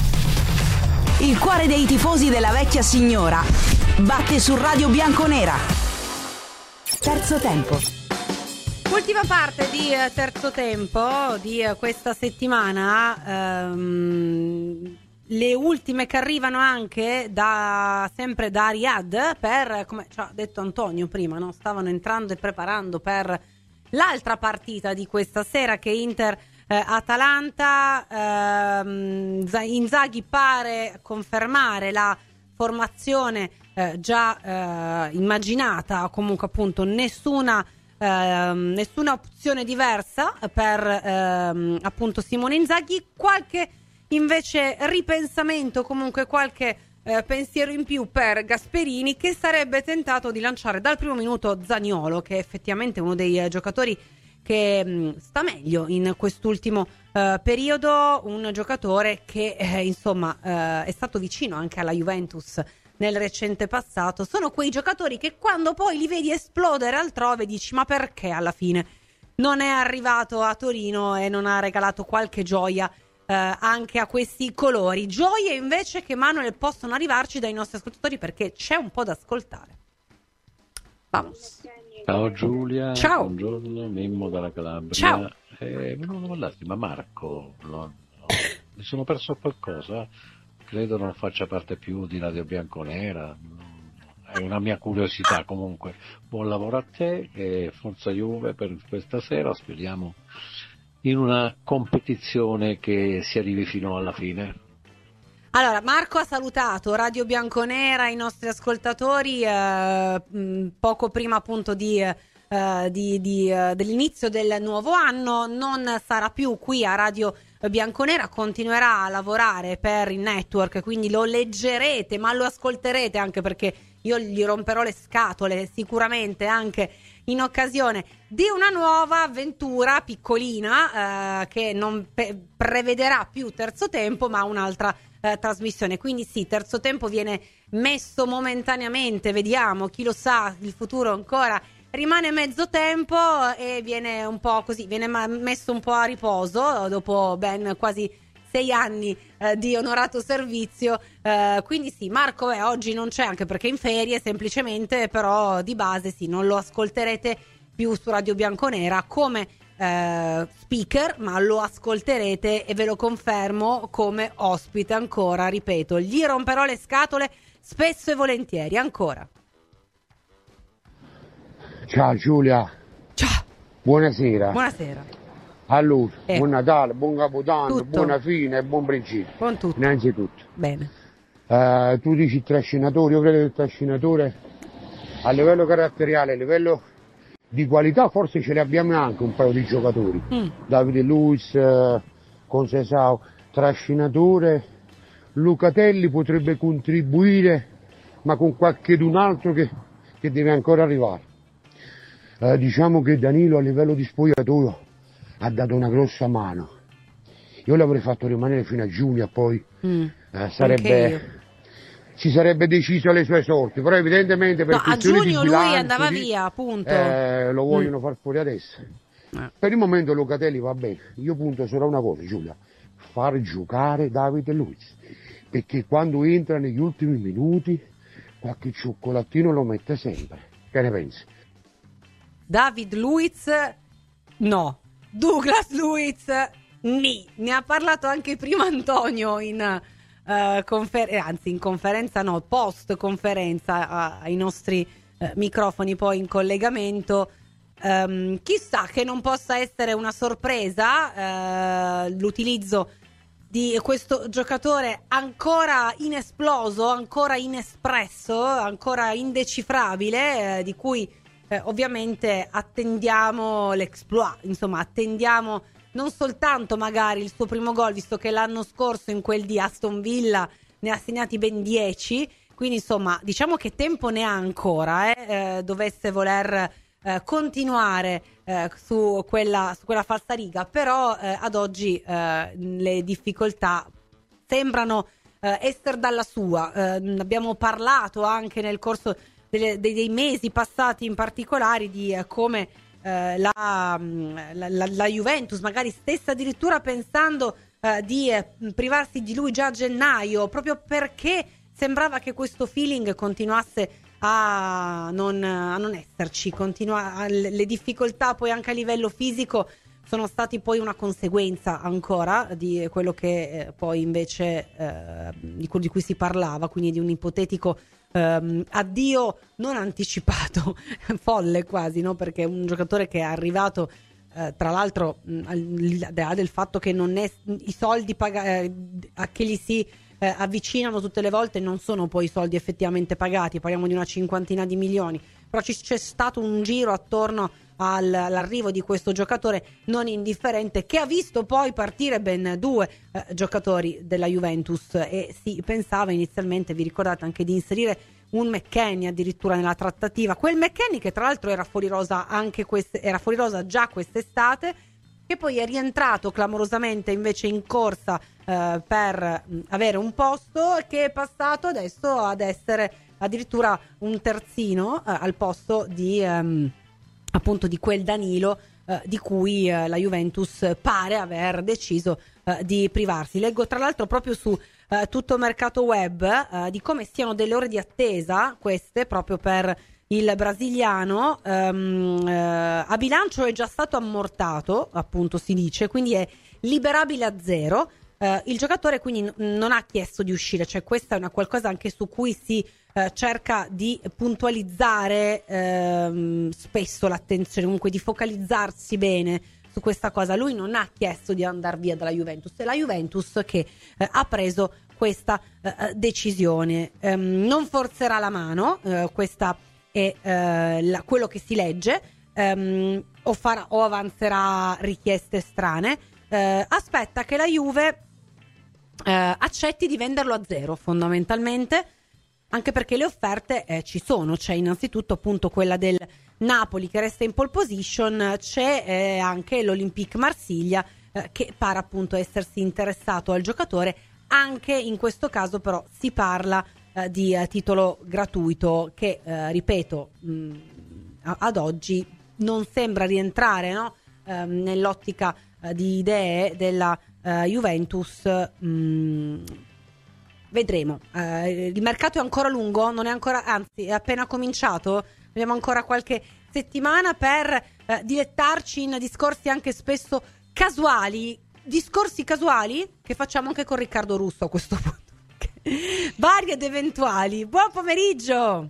Il cuore dei tifosi della vecchia signora batte su Radio Bianconera. Terzo tempo. Ultima parte di eh, terzo tempo di eh, questa settimana. Ehm, le ultime che arrivano anche da sempre da Riyadh, per, come ci ha detto Antonio prima, no? Stavano entrando e preparando per l'altra partita di questa sera, che è Inter-Atalanta. ehm, Inzaghi pare confermare la formazione eh, già eh, immaginata, o comunque appunto nessuna ehm, nessuna opzione diversa per ehm, appunto Simone Inzaghi. Qualche invece ripensamento, comunque qualche eh, pensiero in più per Gasperini, che sarebbe tentato di lanciare dal primo minuto Zaniolo, che è effettivamente uno dei eh, giocatori che mh, sta meglio in quest'ultimo eh, periodo, un giocatore che eh, insomma eh, è stato vicino anche alla Juventus nel recente passato. Sono quei giocatori che quando poi li vedi esplodere altrove dici: ma perché alla fine non è arrivato a Torino e non ha regalato qualche gioia eh, anche a questi colori? Gioie invece che, Manuel, possono arrivarci dai nostri ascoltatori, perché c'è un po' da ascoltare. Vamos. Ciao Giulia, ciao. Buongiorno, Mimmo dalla Calabria. Ciao. Eh, volevo parlarti, ma Marco, no, no, mi sono perso qualcosa? Credo non faccia parte più di Radio Bianconera, è una mia curiosità. Comunque, buon lavoro a te e forza Juve per questa sera, speriamo in una competizione che si arrivi fino alla fine. Allora, Marco ha salutato Radio Bianconera, i nostri ascoltatori, eh, mh, poco prima appunto di, eh, di, di, eh, dell'inizio del nuovo anno. Non sarà più qui a Radio Bianconera, continuerà a lavorare per il network, quindi lo leggerete, ma lo ascolterete, anche perché io gli romperò le scatole sicuramente anche in occasione di una nuova avventura piccolina eh, che non pe- prevederà più terzo tempo, ma un'altra eh, trasmissione. Quindi sì, terzo tempo viene messo momentaneamente, vediamo, chi lo sa, il futuro ancora rimane mezzo tempo e viene un po' così, viene messo un po' a riposo dopo ben quasi sei anni eh, di onorato servizio. Eh, quindi sì, Marco eh, oggi non c'è, anche perché è in ferie semplicemente, però di base sì, non lo ascolterete più su Radio Bianconera come eh, speaker, ma lo ascolterete, e ve lo confermo, come ospite ancora, ripeto, gli romperò le scatole spesso e volentieri ancora. Ciao Giulia. Ciao. Buonasera. Buonasera. Allora, Eh. buon Natale, buon Capodanno, Tutto. buona fine e buon principio. Buon tutto. Innanzitutto. Bene. Eh, tu dici il trascinatore, io credo che il trascinatore a livello caratteriale, a livello di qualità forse ce ne abbiamo anche un paio di giocatori. Mm. Davide Luiz, eh, Conceição, trascinatore. Lucatelli potrebbe contribuire, ma con qualchedun altro che, che deve ancora arrivare. Eh, diciamo che Danilo a livello di spogliatoio ha dato una grossa mano. Io l'avrei fatto rimanere fino a giugno, poi Mm. eh, sarebbe, si sarebbe deciso le sue sorti, però evidentemente per No, a questioni di giugno lui bilancio, andava di- via, appunto. eh, lo vogliono Mm. far fuori adesso. Eh. Per il momento Locatelli va bene. Io punto solo a una cosa, Giulia: far giocare Davide Luiz, perché quando entra negli ultimi minuti qualche cioccolatino lo mette sempre. Che ne pensi? David Luiz no, Douglas Luiz ni. Ne ha parlato anche prima Antonio in uh, confer- anzi in conferenza no, post conferenza uh, ai nostri uh, microfoni poi in collegamento. Um, chissà che non possa essere una sorpresa uh, l'utilizzo di questo giocatore ancora inesploso, ancora inespresso, ancora indecifrabile, eh, di cui eh, ovviamente attendiamo l'exploit, insomma attendiamo non soltanto magari il suo primo gol, visto che l'anno scorso in quel di Aston Villa ne ha segnati ben dieci, quindi insomma diciamo che tempo ne ha ancora, eh, eh, dovesse voler eh, continuare eh, su quella, su quella falsariga, però eh, ad oggi eh, le difficoltà sembrano eh, essere dalla sua. Eh, abbiamo parlato anche nel corso delle, dei, dei mesi passati in particolare di eh, come eh, la, la, la, la Juventus magari stesse addirittura pensando eh, di eh, privarsi di lui già a gennaio, proprio perché sembrava che questo feeling continuasse a non, a non esserci, continua, le difficoltà poi anche a livello fisico sono stati poi una conseguenza ancora di quello che eh, poi invece eh, di, di cui si parlava, quindi di un ipotetico ehm, addio non anticipato, folle quasi, no? Perché un giocatore che è arrivato eh, tra l'altro mh, al, del fatto che non è i soldi paga- eh, a che gli si Eh, avvicinano tutte le volte non sono poi i soldi effettivamente pagati, parliamo di una cinquantina di milioni, però ci, c'è stato un giro attorno al, all'arrivo di questo giocatore non indifferente, che ha visto poi partire ben due eh, giocatori della Juventus, e si pensava inizialmente, vi ricordate, anche di inserire un McKennie addirittura nella trattativa, quel McKennie che tra l'altro era fuori rosa anche queste, era fuori rosa già quest'estate, che poi è rientrato clamorosamente invece in corsa eh, per mh, avere un posto, che è passato adesso ad essere addirittura un terzino eh, al posto di ehm, appunto di quel Danilo eh, di cui eh, la Juventus pare aver deciso eh, di privarsi. Leggo tra l'altro proprio su eh, tutto mercato web eh, di come siano delle ore di attesa queste proprio per il brasiliano. Um, eh, a bilancio è già stato ammortato, appunto si dice, quindi è liberabile a zero. Uh, il giocatore quindi n- non ha chiesto di uscire, cioè questa è una qualcosa anche su cui si uh, cerca di puntualizzare uh, spesso l'attenzione, comunque di focalizzarsi bene su questa cosa. Lui non ha chiesto di andare via dalla Juventus, è la Juventus che uh, ha preso questa uh, decisione. Um, non forzerà la mano, uh, questa è uh, la, quello che si legge, um, o, farà, o avanzerà richieste strane. Uh, aspetta che la Juve uh, accetti di venderlo a zero, fondamentalmente, anche perché le offerte eh, ci sono. C'è innanzitutto appunto quella del Napoli che resta in pole position, c'è eh, anche l'Olympique Marsiglia eh, che pare appunto essersi interessato al giocatore. Anche in questo caso però si parla eh, di eh, titolo gratuito che eh, ripeto mh, ad oggi non sembra rientrare, no? eh, nell'ottica eh, di idee della eh, Juventus. mh, Vedremo. Eh, il mercato è ancora lungo, non è ancora, anzi, è appena cominciato. Abbiamo ancora qualche settimana per eh, dilettarci in discorsi anche spesso casuali. Discorsi casuali che facciamo anche con Riccardo Russo a questo punto. Vari ed eventuali. Buon pomeriggio.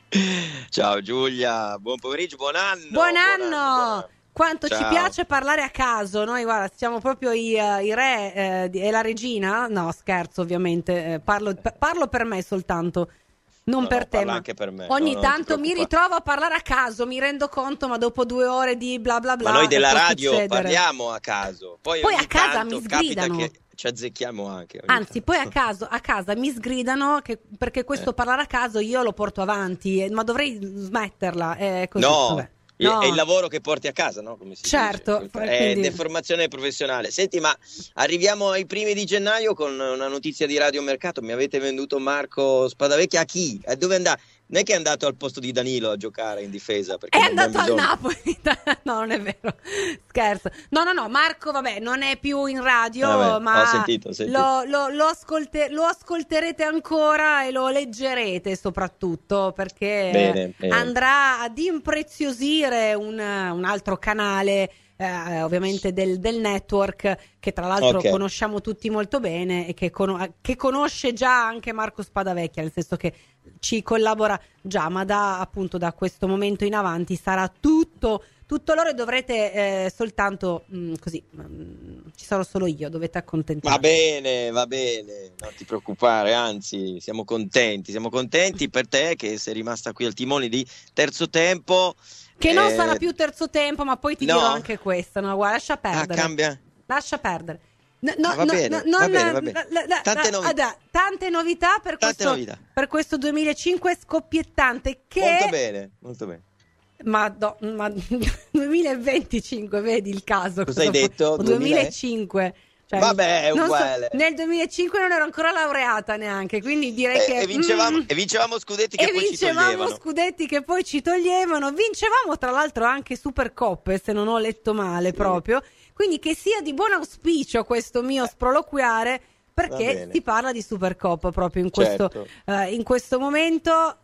Ciao Giulia, buon pomeriggio, buon anno. Buon anno. Buon anno. Quanto Ciao. Ci piace parlare a caso. Noi guarda, siamo proprio i, uh, i re eh, di, e la regina. No, scherzo ovviamente, eh, parlo, p- parlo per me soltanto, non No, per no, te, parla ma anche per me. ogni No, non tanto ti mi preoccupare. ritrovo a parlare a caso, mi rendo conto, ma dopo due ore di bla bla bla. Ma noi della può radio succedere. parliamo a caso, poi, Poi ogni a casa tanto mi capita sgridano. che ci azzecchiamo anche. ogni Anzi, poi a caso a casa mi sgridano che, perché questo Eh. parlare a caso io lo porto avanti, eh, ma dovrei smetterla. È così, No, vabbè. il- No. è il lavoro che porti a casa, no? Come si Certo, dice. fra- È quindi- deformazione professionale. Senti, ma arriviamo ai primi di gennaio con una notizia di Radio Mercato. Mi avete venduto Marco Spadavecchia a chi? A dove andà? Non è che è andato al posto di Danilo a giocare in difesa? Perché È ne abbiamo andato al bisogno. Napoli. No, non è vero. Scherzo. No, no, no. Marco, vabbè, non è più in radio, Vabbè, ma ho sentito, ho sentito. Lo, lo- lo ascolte- lo ascolterete ancora e lo leggerete soprattutto perché Bene, bene. andrà ad impreziosire un, un altro canale. Eh, ovviamente del, del network che tra l'altro Ok. conosciamo tutti molto bene e che, cono- che conosce già anche Marco Spadavecchia, nel senso che ci collabora già, ma da appunto da questo momento in avanti sarà tutto tutto loro e dovrete eh, soltanto mh, così mh, ci sarò solo io, dovete accontentarvi. Va bene, va bene, non ti preoccupare, anzi siamo contenti, siamo contenti per te che sei rimasta qui al timone di Terzo Tempo. Che non Eh, sarà più terzo tempo, ma poi ti no. dirò anche questo, no? Guarda, lascia Ah, perdere. cambia? Lascia perdere. No, no, Ah, va no, bene, no, va non- bene, va bene. la- la- Tante la- novità. ah, tante novità per Tante questo novità. per questo duemilacinque scoppiettante che Molto bene, molto bene. ma, do- ma duemilaventicinque, vedi il caso. Cosa hai fu- detto? o duemilacinque. Cioè, Vabbè, è non so- uguale. nel duemilacinque non ero ancora laureata neanche, quindi direi E, che e vincevamo, mm, e vincevamo scudetti che e poi ci vincevamo toglievano. scudetti che poi ci toglievano. Vincevamo tra l'altro anche Supercoppe, se non ho letto male proprio. Quindi che sia di buon auspicio questo mio sproloquiare, Va perché bene. si parla di Supercoppa proprio in questo, Certo. eh, in questo momento.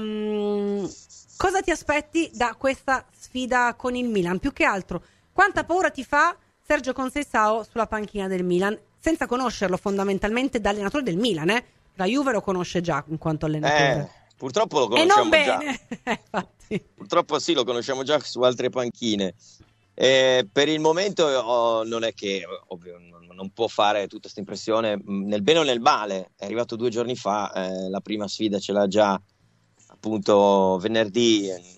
Ehm, cosa ti aspetti da questa sfida con il Milan? Più che altro, quanta paura ti fa Sergio Conceição sulla panchina del Milan? Senza conoscerlo fondamentalmente da allenatore del Milan, eh? La Juve lo conosce già in quanto allenatore. Eh, purtroppo lo e non conosciamo già. bene. Infatti. Purtroppo sì, lo conosciamo già su altre panchine. Eh, per il momento oh, non è che ovvio, non, non può fare tutta questa impressione mh, nel bene o nel male. È arrivato due giorni fa, eh, la prima sfida ce l'ha già appunto venerdì, eh,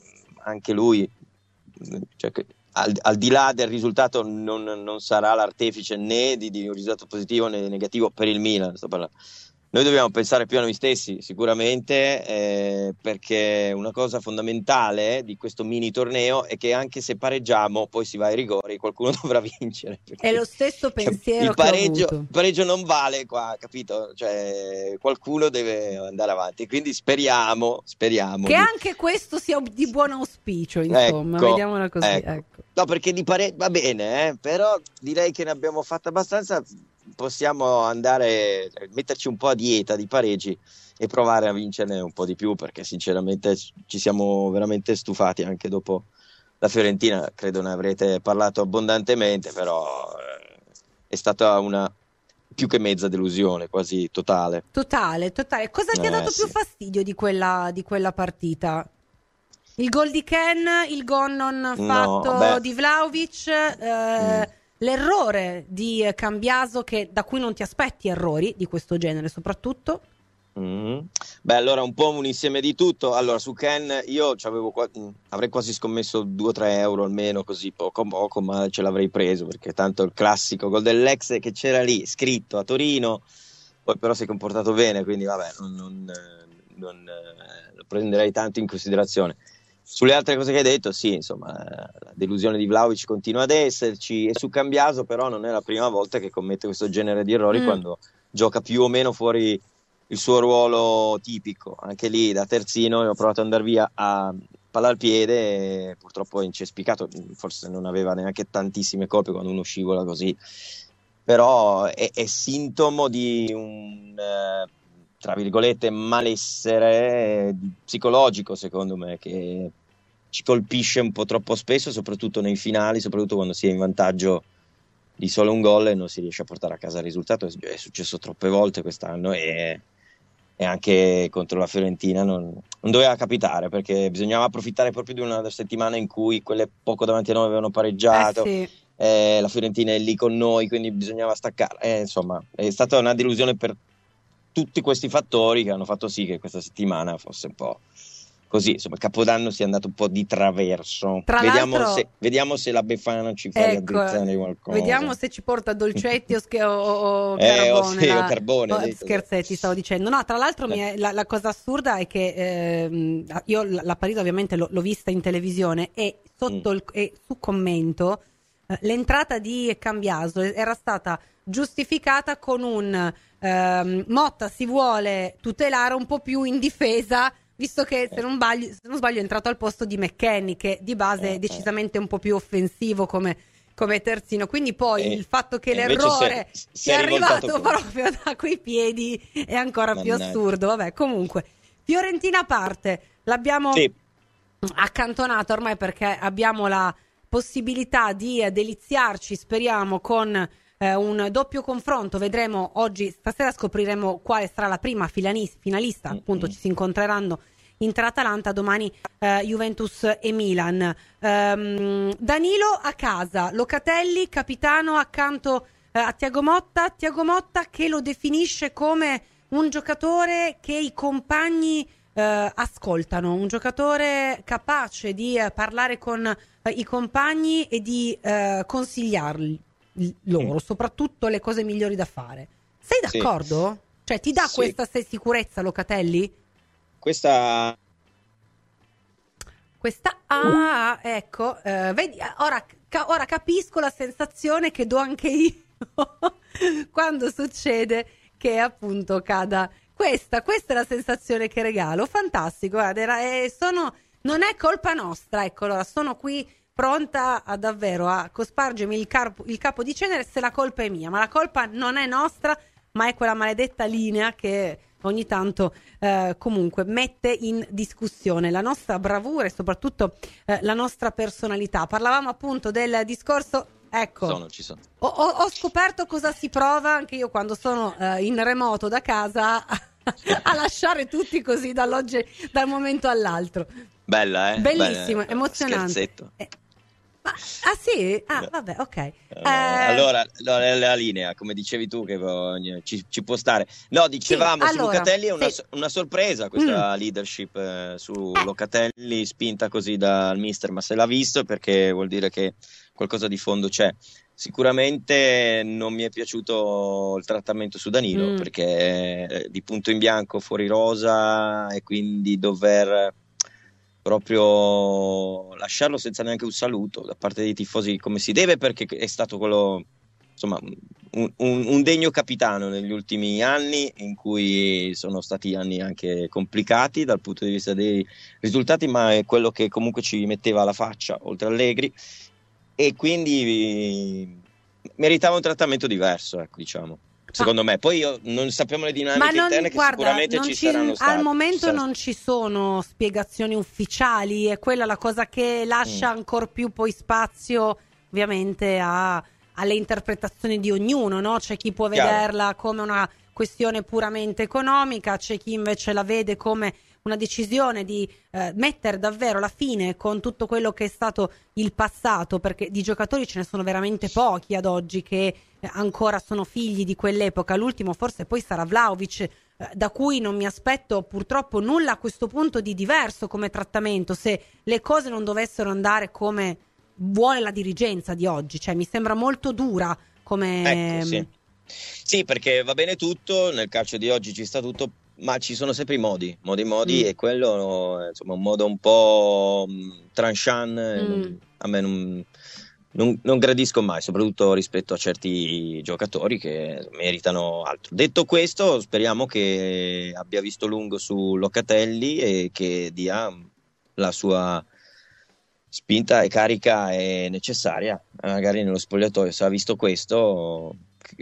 anche lui, cioè, al, al di là del risultato, non, non sarà l'artefice né di, di un risultato positivo né negativo per il Milan, sto parlando. Noi dobbiamo pensare più a noi stessi, sicuramente, eh, perché una cosa fondamentale di questo mini torneo è che anche se pareggiamo, poi si va ai rigori, qualcuno dovrà vincere. È lo stesso pensiero il che ho pareggio, avuto. il pareggio non vale qua, capito? Cioè, qualcuno deve andare avanti. Quindi speriamo, speriamo. Che di... anche questo sia di buon auspicio, insomma, ecco, vediamola così. Ecco. Ecco. No, perché di pareggio va bene, eh, però direi che ne abbiamo fatta abbastanza. Possiamo andare, metterci un po' a dieta di pareggi e provare a vincerne un po' di più, perché sinceramente ci siamo veramente stufati anche dopo la Fiorentina. Credo ne avrete parlato abbondantemente, però è stata una più che mezza delusione, quasi totale. Totale, totale. Cosa ti eh, ha dato sì. più fastidio di quella, di quella partita? Il gol di Ken, il gol non fatto no, di Vlahovic, eh, mm. l'errore di Cambiaso, che da cui non ti aspetti errori di questo genere soprattutto. Mm. Beh, allora un po' un insieme di tutto. Allora su Ken io c'avevo qua, avrei quasi scommesso due o tre euro almeno, così poco poco, ma ce l'avrei preso, perché tanto il classico gol dell'ex che c'era lì scritto a Torino, poi però si è comportato bene, quindi vabbè, non, non, non eh, lo prenderei tanto in considerazione. Sulle altre cose che hai detto, sì, insomma, la delusione di Vlahovic continua ad esserci, e su Cambiaso però non è la prima volta che commette questo genere di errori, mm. quando gioca più o meno fuori il suo ruolo tipico. Anche lì da terzino ho provato ad andare via a palla al piede e purtroppo è incespicato, forse non aveva neanche tantissime colpe quando uno scivola così, però è, è sintomo di un... Eh, tra virgolette malessere psicologico, secondo me, che ci colpisce un po' troppo spesso, soprattutto nei finali, soprattutto quando si è in vantaggio di solo un gol e non si riesce a portare a casa il risultato. È successo troppe volte quest'anno e, e anche contro la Fiorentina non, non doveva capitare, perché bisognava approfittare proprio di una settimana in cui quelle poco davanti a noi avevano pareggiato, eh sì. eh, la Fiorentina è lì con noi, quindi bisognava staccare. Eh, insomma, è stata una delusione per tutti questi fattori che hanno fatto sì che questa settimana fosse un po' così, insomma, Capodanno sia andato un po' di traverso. Tra vediamo, l'altro, se, vediamo se la Befana ci fa ecco, raddrizzare qualcosa. Vediamo se ci porta dolcetti o, sch- o, o eh, carbone. o, sì, la, o carbone o, scherzetti, stavo dicendo. No, tra l'altro mi è, la, la cosa assurda è che eh, io la, la partita ovviamente l'ho, l'ho vista in televisione e sotto mm. il, e su commento eh, l'entrata di Cambiaso era stata giustificata con un ehm, Motta si vuole tutelare un po' più in difesa, visto che se non sbaglio, se non sbaglio è entrato al posto di McKennie, che di base è decisamente un po' più offensivo come, come terzino, quindi poi e, il fatto che l'errore si, si è arrivato proprio da quei piedi è ancora Mannaggia. più assurdo. Vabbè, comunque Fiorentina a parte, l'abbiamo sì. accantonata ormai perché abbiamo la possibilità di deliziarci, speriamo, con Eh, un doppio confronto. Vedremo oggi, stasera scopriremo quale sarà la prima filanis- finalista, mm-hmm. appunto ci si incontreranno Inter-Atalanta, domani eh, Juventus e Milan. um, Danilo a casa, Locatelli capitano accanto eh, a Thiago Motta, Thiago Motta che lo definisce come un giocatore che i compagni eh, ascoltano, un giocatore capace di eh, parlare con eh, i compagni e di eh, consigliarli loro, soprattutto le cose migliori da fare. Sei d'accordo? Sì. Cioè ti dà sì. questa sicurezza Locatelli? Questa Questa ah, ecco, eh, vedi, ora, ca- ora capisco la sensazione che do anche io quando succede che appunto cada questa, questa è la sensazione che regalo. Fantastico, guarda, era, eh, sono, non è colpa nostra, ecco, allora sono qui pronta a davvero a cospargermi il, carpo, il capo di cenere se la colpa è mia, ma la colpa non è nostra, ma è quella maledetta linea che ogni tanto eh, comunque mette in discussione la nostra bravura e soprattutto eh, la nostra personalità. Parlavamo appunto del discorso, ecco, sono, ci sono. Ho, ho, ho scoperto cosa si prova anche io quando sono eh, in remoto da casa a, a lasciare tutti così dall'oggi, dal momento all'altro. Bella, eh? Bellissimo, Bella, emozionante. Scherzetto. Eh, Ma, ah sì? Ah, vabbè, ok. No, eh... Allora, no, la linea, come dicevi tu, che ci, ci può stare. No, dicevamo sì, su allora, Locatelli è una, sì. una sorpresa questa mm. leadership eh, su Locatelli, spinta così dal mister, ma se l'ha visto è perché vuol dire che qualcosa di fondo c'è. Sicuramente non mi è piaciuto il trattamento su Danilo, mm. perché di punto in bianco fuori rosa e quindi dover proprio lasciarlo senza neanche un saluto da parte dei tifosi come si deve, perché è stato quello, insomma, un, un, un degno capitano negli ultimi anni, in cui sono stati anni anche complicati dal punto di vista dei risultati, ma è quello che comunque ci metteva alla faccia oltre Allegri, e quindi meritava un trattamento diverso, ecco, diciamo. Secondo me, poi io non sappiamo le dinamiche non, interne, che guarda, sicuramente non ci, ci saranno state. Al momento Sarà... non ci sono spiegazioni ufficiali, è quella la cosa che lascia mm. ancora più poi spazio ovviamente a, alle interpretazioni di ognuno, no? C'è chi può Chiaro. vederla come una questione puramente economica, c'è chi invece la vede come una decisione di eh, mettere davvero la fine con tutto quello che è stato il passato, perché di giocatori ce ne sono veramente pochi ad oggi che eh, ancora sono figli di quell'epoca. L'ultimo forse poi sarà Vlahovic, eh, da cui non mi aspetto purtroppo nulla a questo punto di diverso come trattamento, se le cose non dovessero andare come vuole la dirigenza di oggi. Cioè mi sembra molto dura come... Ecco, sì. Sì, perché va bene tutto, nel calcio di oggi ci sta tutto, ma ci sono sempre i modi, modi, modi, mm. e quello, insomma, un modo un po' tranchant, mm. non, a me non, non, non gradisco mai, soprattutto rispetto a certi giocatori che meritano altro. Detto questo, speriamo che abbia visto lungo su Locatelli e che dia la sua spinta e carica è necessaria, magari nello spogliatoio. Se ha visto questo,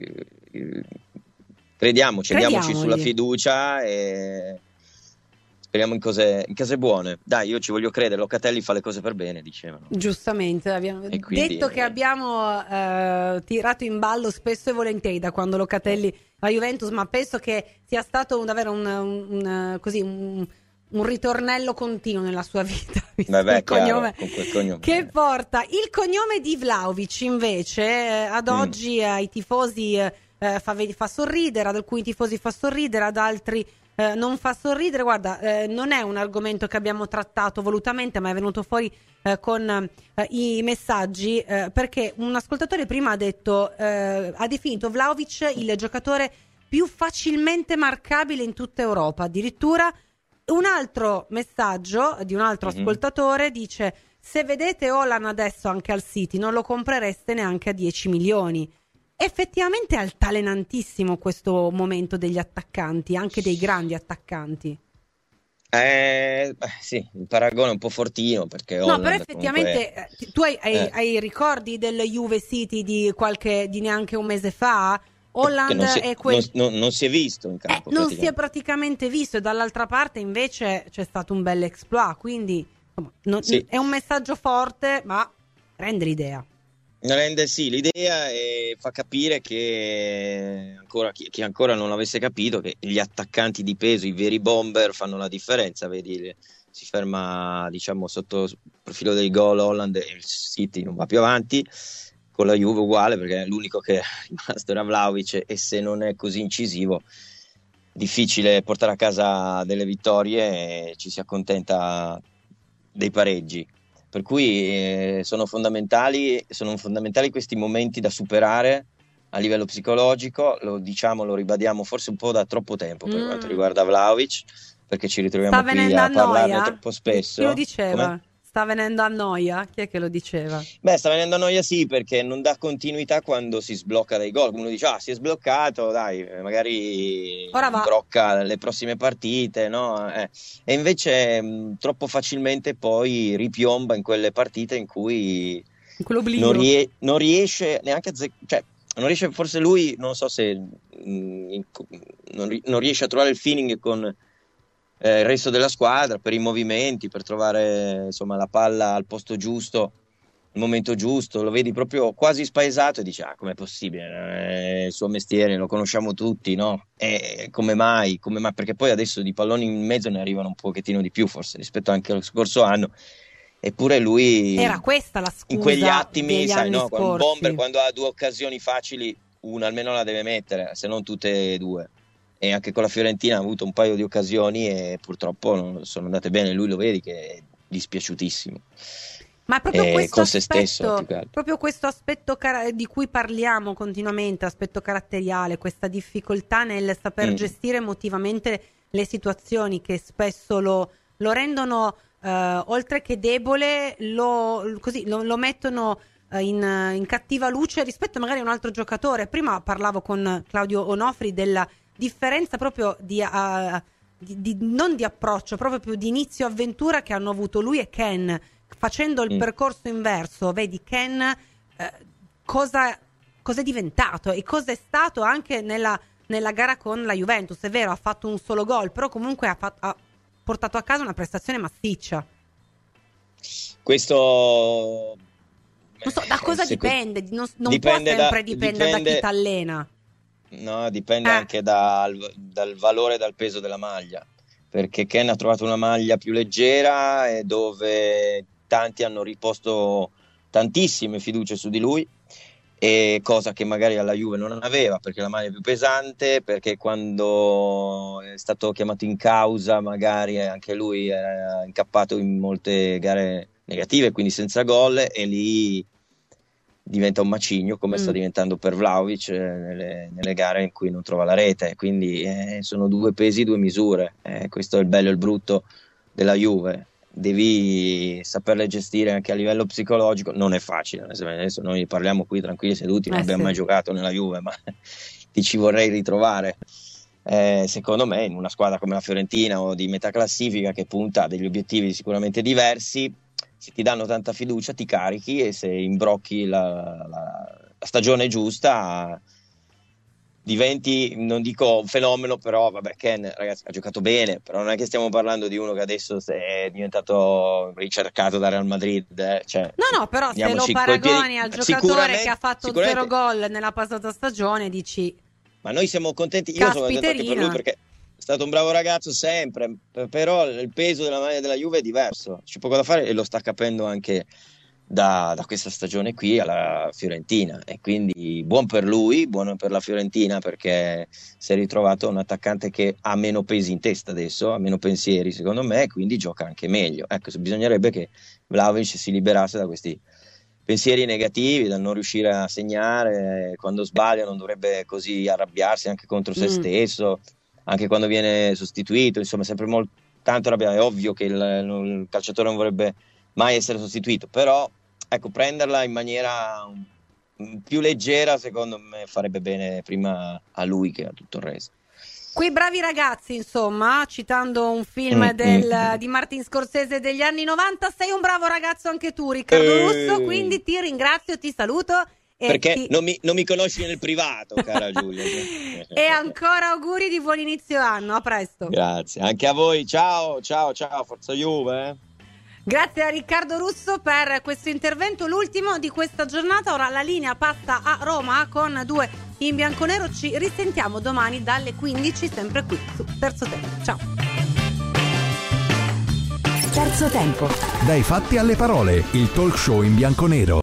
crediamoci, andiamoci sulla fiducia e speriamo in cose, in cose buone. Dai, io ci voglio credere, Locatelli fa le cose per bene, dicevano. Giustamente, abbiamo quindi, detto che abbiamo eh, tirato in ballo spesso e volentieri da quando Locatelli va a Juventus, ma penso che sia stato un, davvero un, un, un, così, un, un ritornello continuo nella sua vita. Vabbè, il chiaro, cognome, con quel cognome. Che porta il cognome di Vlahovic invece eh, ad Mm. oggi eh, ai tifosi eh, fa, fa sorridere, ad alcuni tifosi fa sorridere, ad altri eh, non fa sorridere. Guarda, eh, non è un argomento che abbiamo trattato volutamente, ma è venuto fuori eh, con eh, i messaggi, eh, perché un ascoltatore prima ha detto eh, ha definito Vlahovic il giocatore più facilmente marcabile in tutta Europa. Addirittura un altro messaggio di un altro Mhm. ascoltatore dice: se vedete Haaland adesso anche al City non lo comprereste neanche a dieci milioni. Effettivamente è altalenantissimo questo momento degli attaccanti, anche dei grandi attaccanti. Eh, beh, sì, il paragone è un po' fortino, perché No, Holland però effettivamente comunque... eh, tu hai, hai, Eh. hai ricordi del Juve City di qualche di neanche un mese fa? Holland che non si, è quel non- non- non si è visto in campo, non si è praticamente. praticamente visto, e dall'altra parte invece c'è stato un bel exploit, quindi insomma, non- Sì. è un messaggio forte, ma rende l'idea. Rende sì l'idea e fa capire che ancora chi, chi ancora non l'avesse capito, che gli attaccanti di peso, i veri bomber, fanno la differenza. Vedi, si ferma, diciamo, sotto il profilo del gol Holland e il City non va più avanti. Con la Juve uguale, perché l'unico che è rimasto era Vlahovic, e se non è così incisivo difficile portare a casa delle vittorie e ci si accontenta dei pareggi. Per cui eh, sono fondamentali, sono fondamentali questi momenti da superare a livello psicologico. Lo diciamo, lo ribadiamo forse un po' da troppo tempo per Mm. quanto riguarda Vlahovic, perché ci ritroviamo Sta qui venendo a a parlarne noia? troppo spesso. Chi lo diceva? Come? Sta venendo a noia? Chi è che lo diceva? Beh, sta venendo a noia sì, perché non dà continuità quando si sblocca dai gol. Uno dice, ah, si è sbloccato, dai, magari Ora va. sblocca le prossime partite, no? Eh. E invece mh, troppo facilmente poi ripiomba in quelle partite in cui In quell'oblio. non, rie- non riesce neanche a zec- cioè, non riesce, forse lui, non so se mh, in- non, ri- non riesce a trovare il feeling con eh, il resto della squadra, per i movimenti, per trovare insomma la palla al posto giusto, il momento giusto. Lo vedi proprio quasi spaesato e dici, ah, com'è possibile? È il suo mestiere, lo conosciamo tutti, no? E come mai? Come mai? Perché poi adesso di palloni in mezzo ne arrivano un pochettino di più, forse, rispetto anche allo scorso anno. eppure lui era questa la scusa in quegli attimi, sai, no, scorsi. un bomber quando ha due occasioni facili, una almeno la deve mettere, se non tutte e due. E anche con la Fiorentina ha avuto un paio di occasioni e purtroppo non sono andate bene. Lui lo vedi che è dispiaciutissimo. Ma è proprio eh, questo con se aspetto, stesso, proprio questo aspetto cara- di cui parliamo continuamente, aspetto caratteriale, questa difficoltà nel saper Mm. gestire emotivamente le situazioni che spesso lo, lo rendono, eh, oltre che debole, lo, così, lo, lo mettono eh, in, in cattiva luce rispetto magari a un altro giocatore. Prima parlavo con Claudio Onofri della differenza proprio di, uh, di, di non di approccio, proprio più di inizio avventura che hanno avuto lui e Ken. Facendo il Mm. percorso inverso, vedi Ken eh, cosa, cosa è diventato e cosa è stato anche nella, nella gara con la Juventus. È vero, ha fatto un solo gol, però comunque ha, fatto, ha portato a casa una prestazione massiccia. Questo Non so, da cosa eh, se- dipende? Non, non dipende può sempre da- dipendere da dipende- chi t'allena. No, dipende Eh. anche dal, dal valore e dal peso della maglia, perché Ken ha trovato una maglia più leggera e dove tanti hanno riposto tantissime fiducie su di lui, e cosa che magari alla Juve non aveva, perché la maglia è più pesante, perché quando è stato chiamato in causa magari anche lui era incappato in molte gare negative, quindi senza gol, e lì diventa un macigno, come Mm. sta diventando per Vlahovic eh, nelle, nelle gare in cui non trova la rete. Quindi eh, sono due pesi, due misure. Eh, questo è il bello e il brutto della Juve. Devi saperle gestire anche a livello psicologico. Non è facile. Adesso noi parliamo qui tranquilli seduti, non Eh, abbiamo sì. mai giocato nella Juve, ma ti ci vorrei ritrovare. Eh, secondo me in una squadra come la Fiorentina o di metà classifica, che punta a degli obiettivi sicuramente diversi, se ti danno tanta fiducia ti carichi, e se imbrocchi la, la, la stagione giusta diventi, non dico un fenomeno, però vabbè, Ken ragazzi ha giocato bene, però non è che stiamo parlando di uno che adesso è diventato ricercato da Real Madrid, eh. Cioè, No, no, però se lo andiamoci coi paragoni piedi- al giocatore sicuramente- che ha fatto sicuramente- zero gol nella passata stagione, dici Ma noi siamo contenti, io sono contento anche per lui, perché è stato un bravo ragazzo sempre, p- però il peso della maglia della Juve è diverso, c'è poco da fare, e lo sta capendo anche da, da questa stagione qui alla Fiorentina, e quindi buon per lui, buono per la Fiorentina, perché si è ritrovato un attaccante che ha meno pesi in testa adesso, ha meno pensieri secondo me, e quindi gioca anche meglio. Ecco, bisognerebbe che Vlahovic si liberasse da questi pensieri negativi, dal non riuscire a segnare, quando sbaglia non dovrebbe così arrabbiarsi anche contro se Mm. stesso, anche quando viene sostituito, insomma sempre molto tanto arrabbiato. È ovvio che il, il calciatore non vorrebbe mai essere sostituito, però ecco, prenderla in maniera um, più leggera secondo me farebbe bene prima a lui che a tutto il resto. quei bravi ragazzi, insomma, citando un film Mm, del- mm. di Martin Scorsese degli anni novanta, sei un bravo ragazzo anche tu, Riccardo Eh. Russo, quindi ti ringrazio, ti saluto e, Perché ti- non mi, non mi conosci nel privato, cara Giulia. e ancora auguri di buon inizio anno, a presto. Grazie, anche a voi, ciao, ciao, ciao, forza Juve. eh. Grazie a Riccardo Russo per questo intervento, l'ultimo di questa giornata. Ora la linea passa a Roma con due in bianconero. Ci risentiamo domani dalle quindici, sempre qui su Terzo Tempo. Ciao. Terzo tempo. Dai fatti alle parole, il talk show in bianco nero.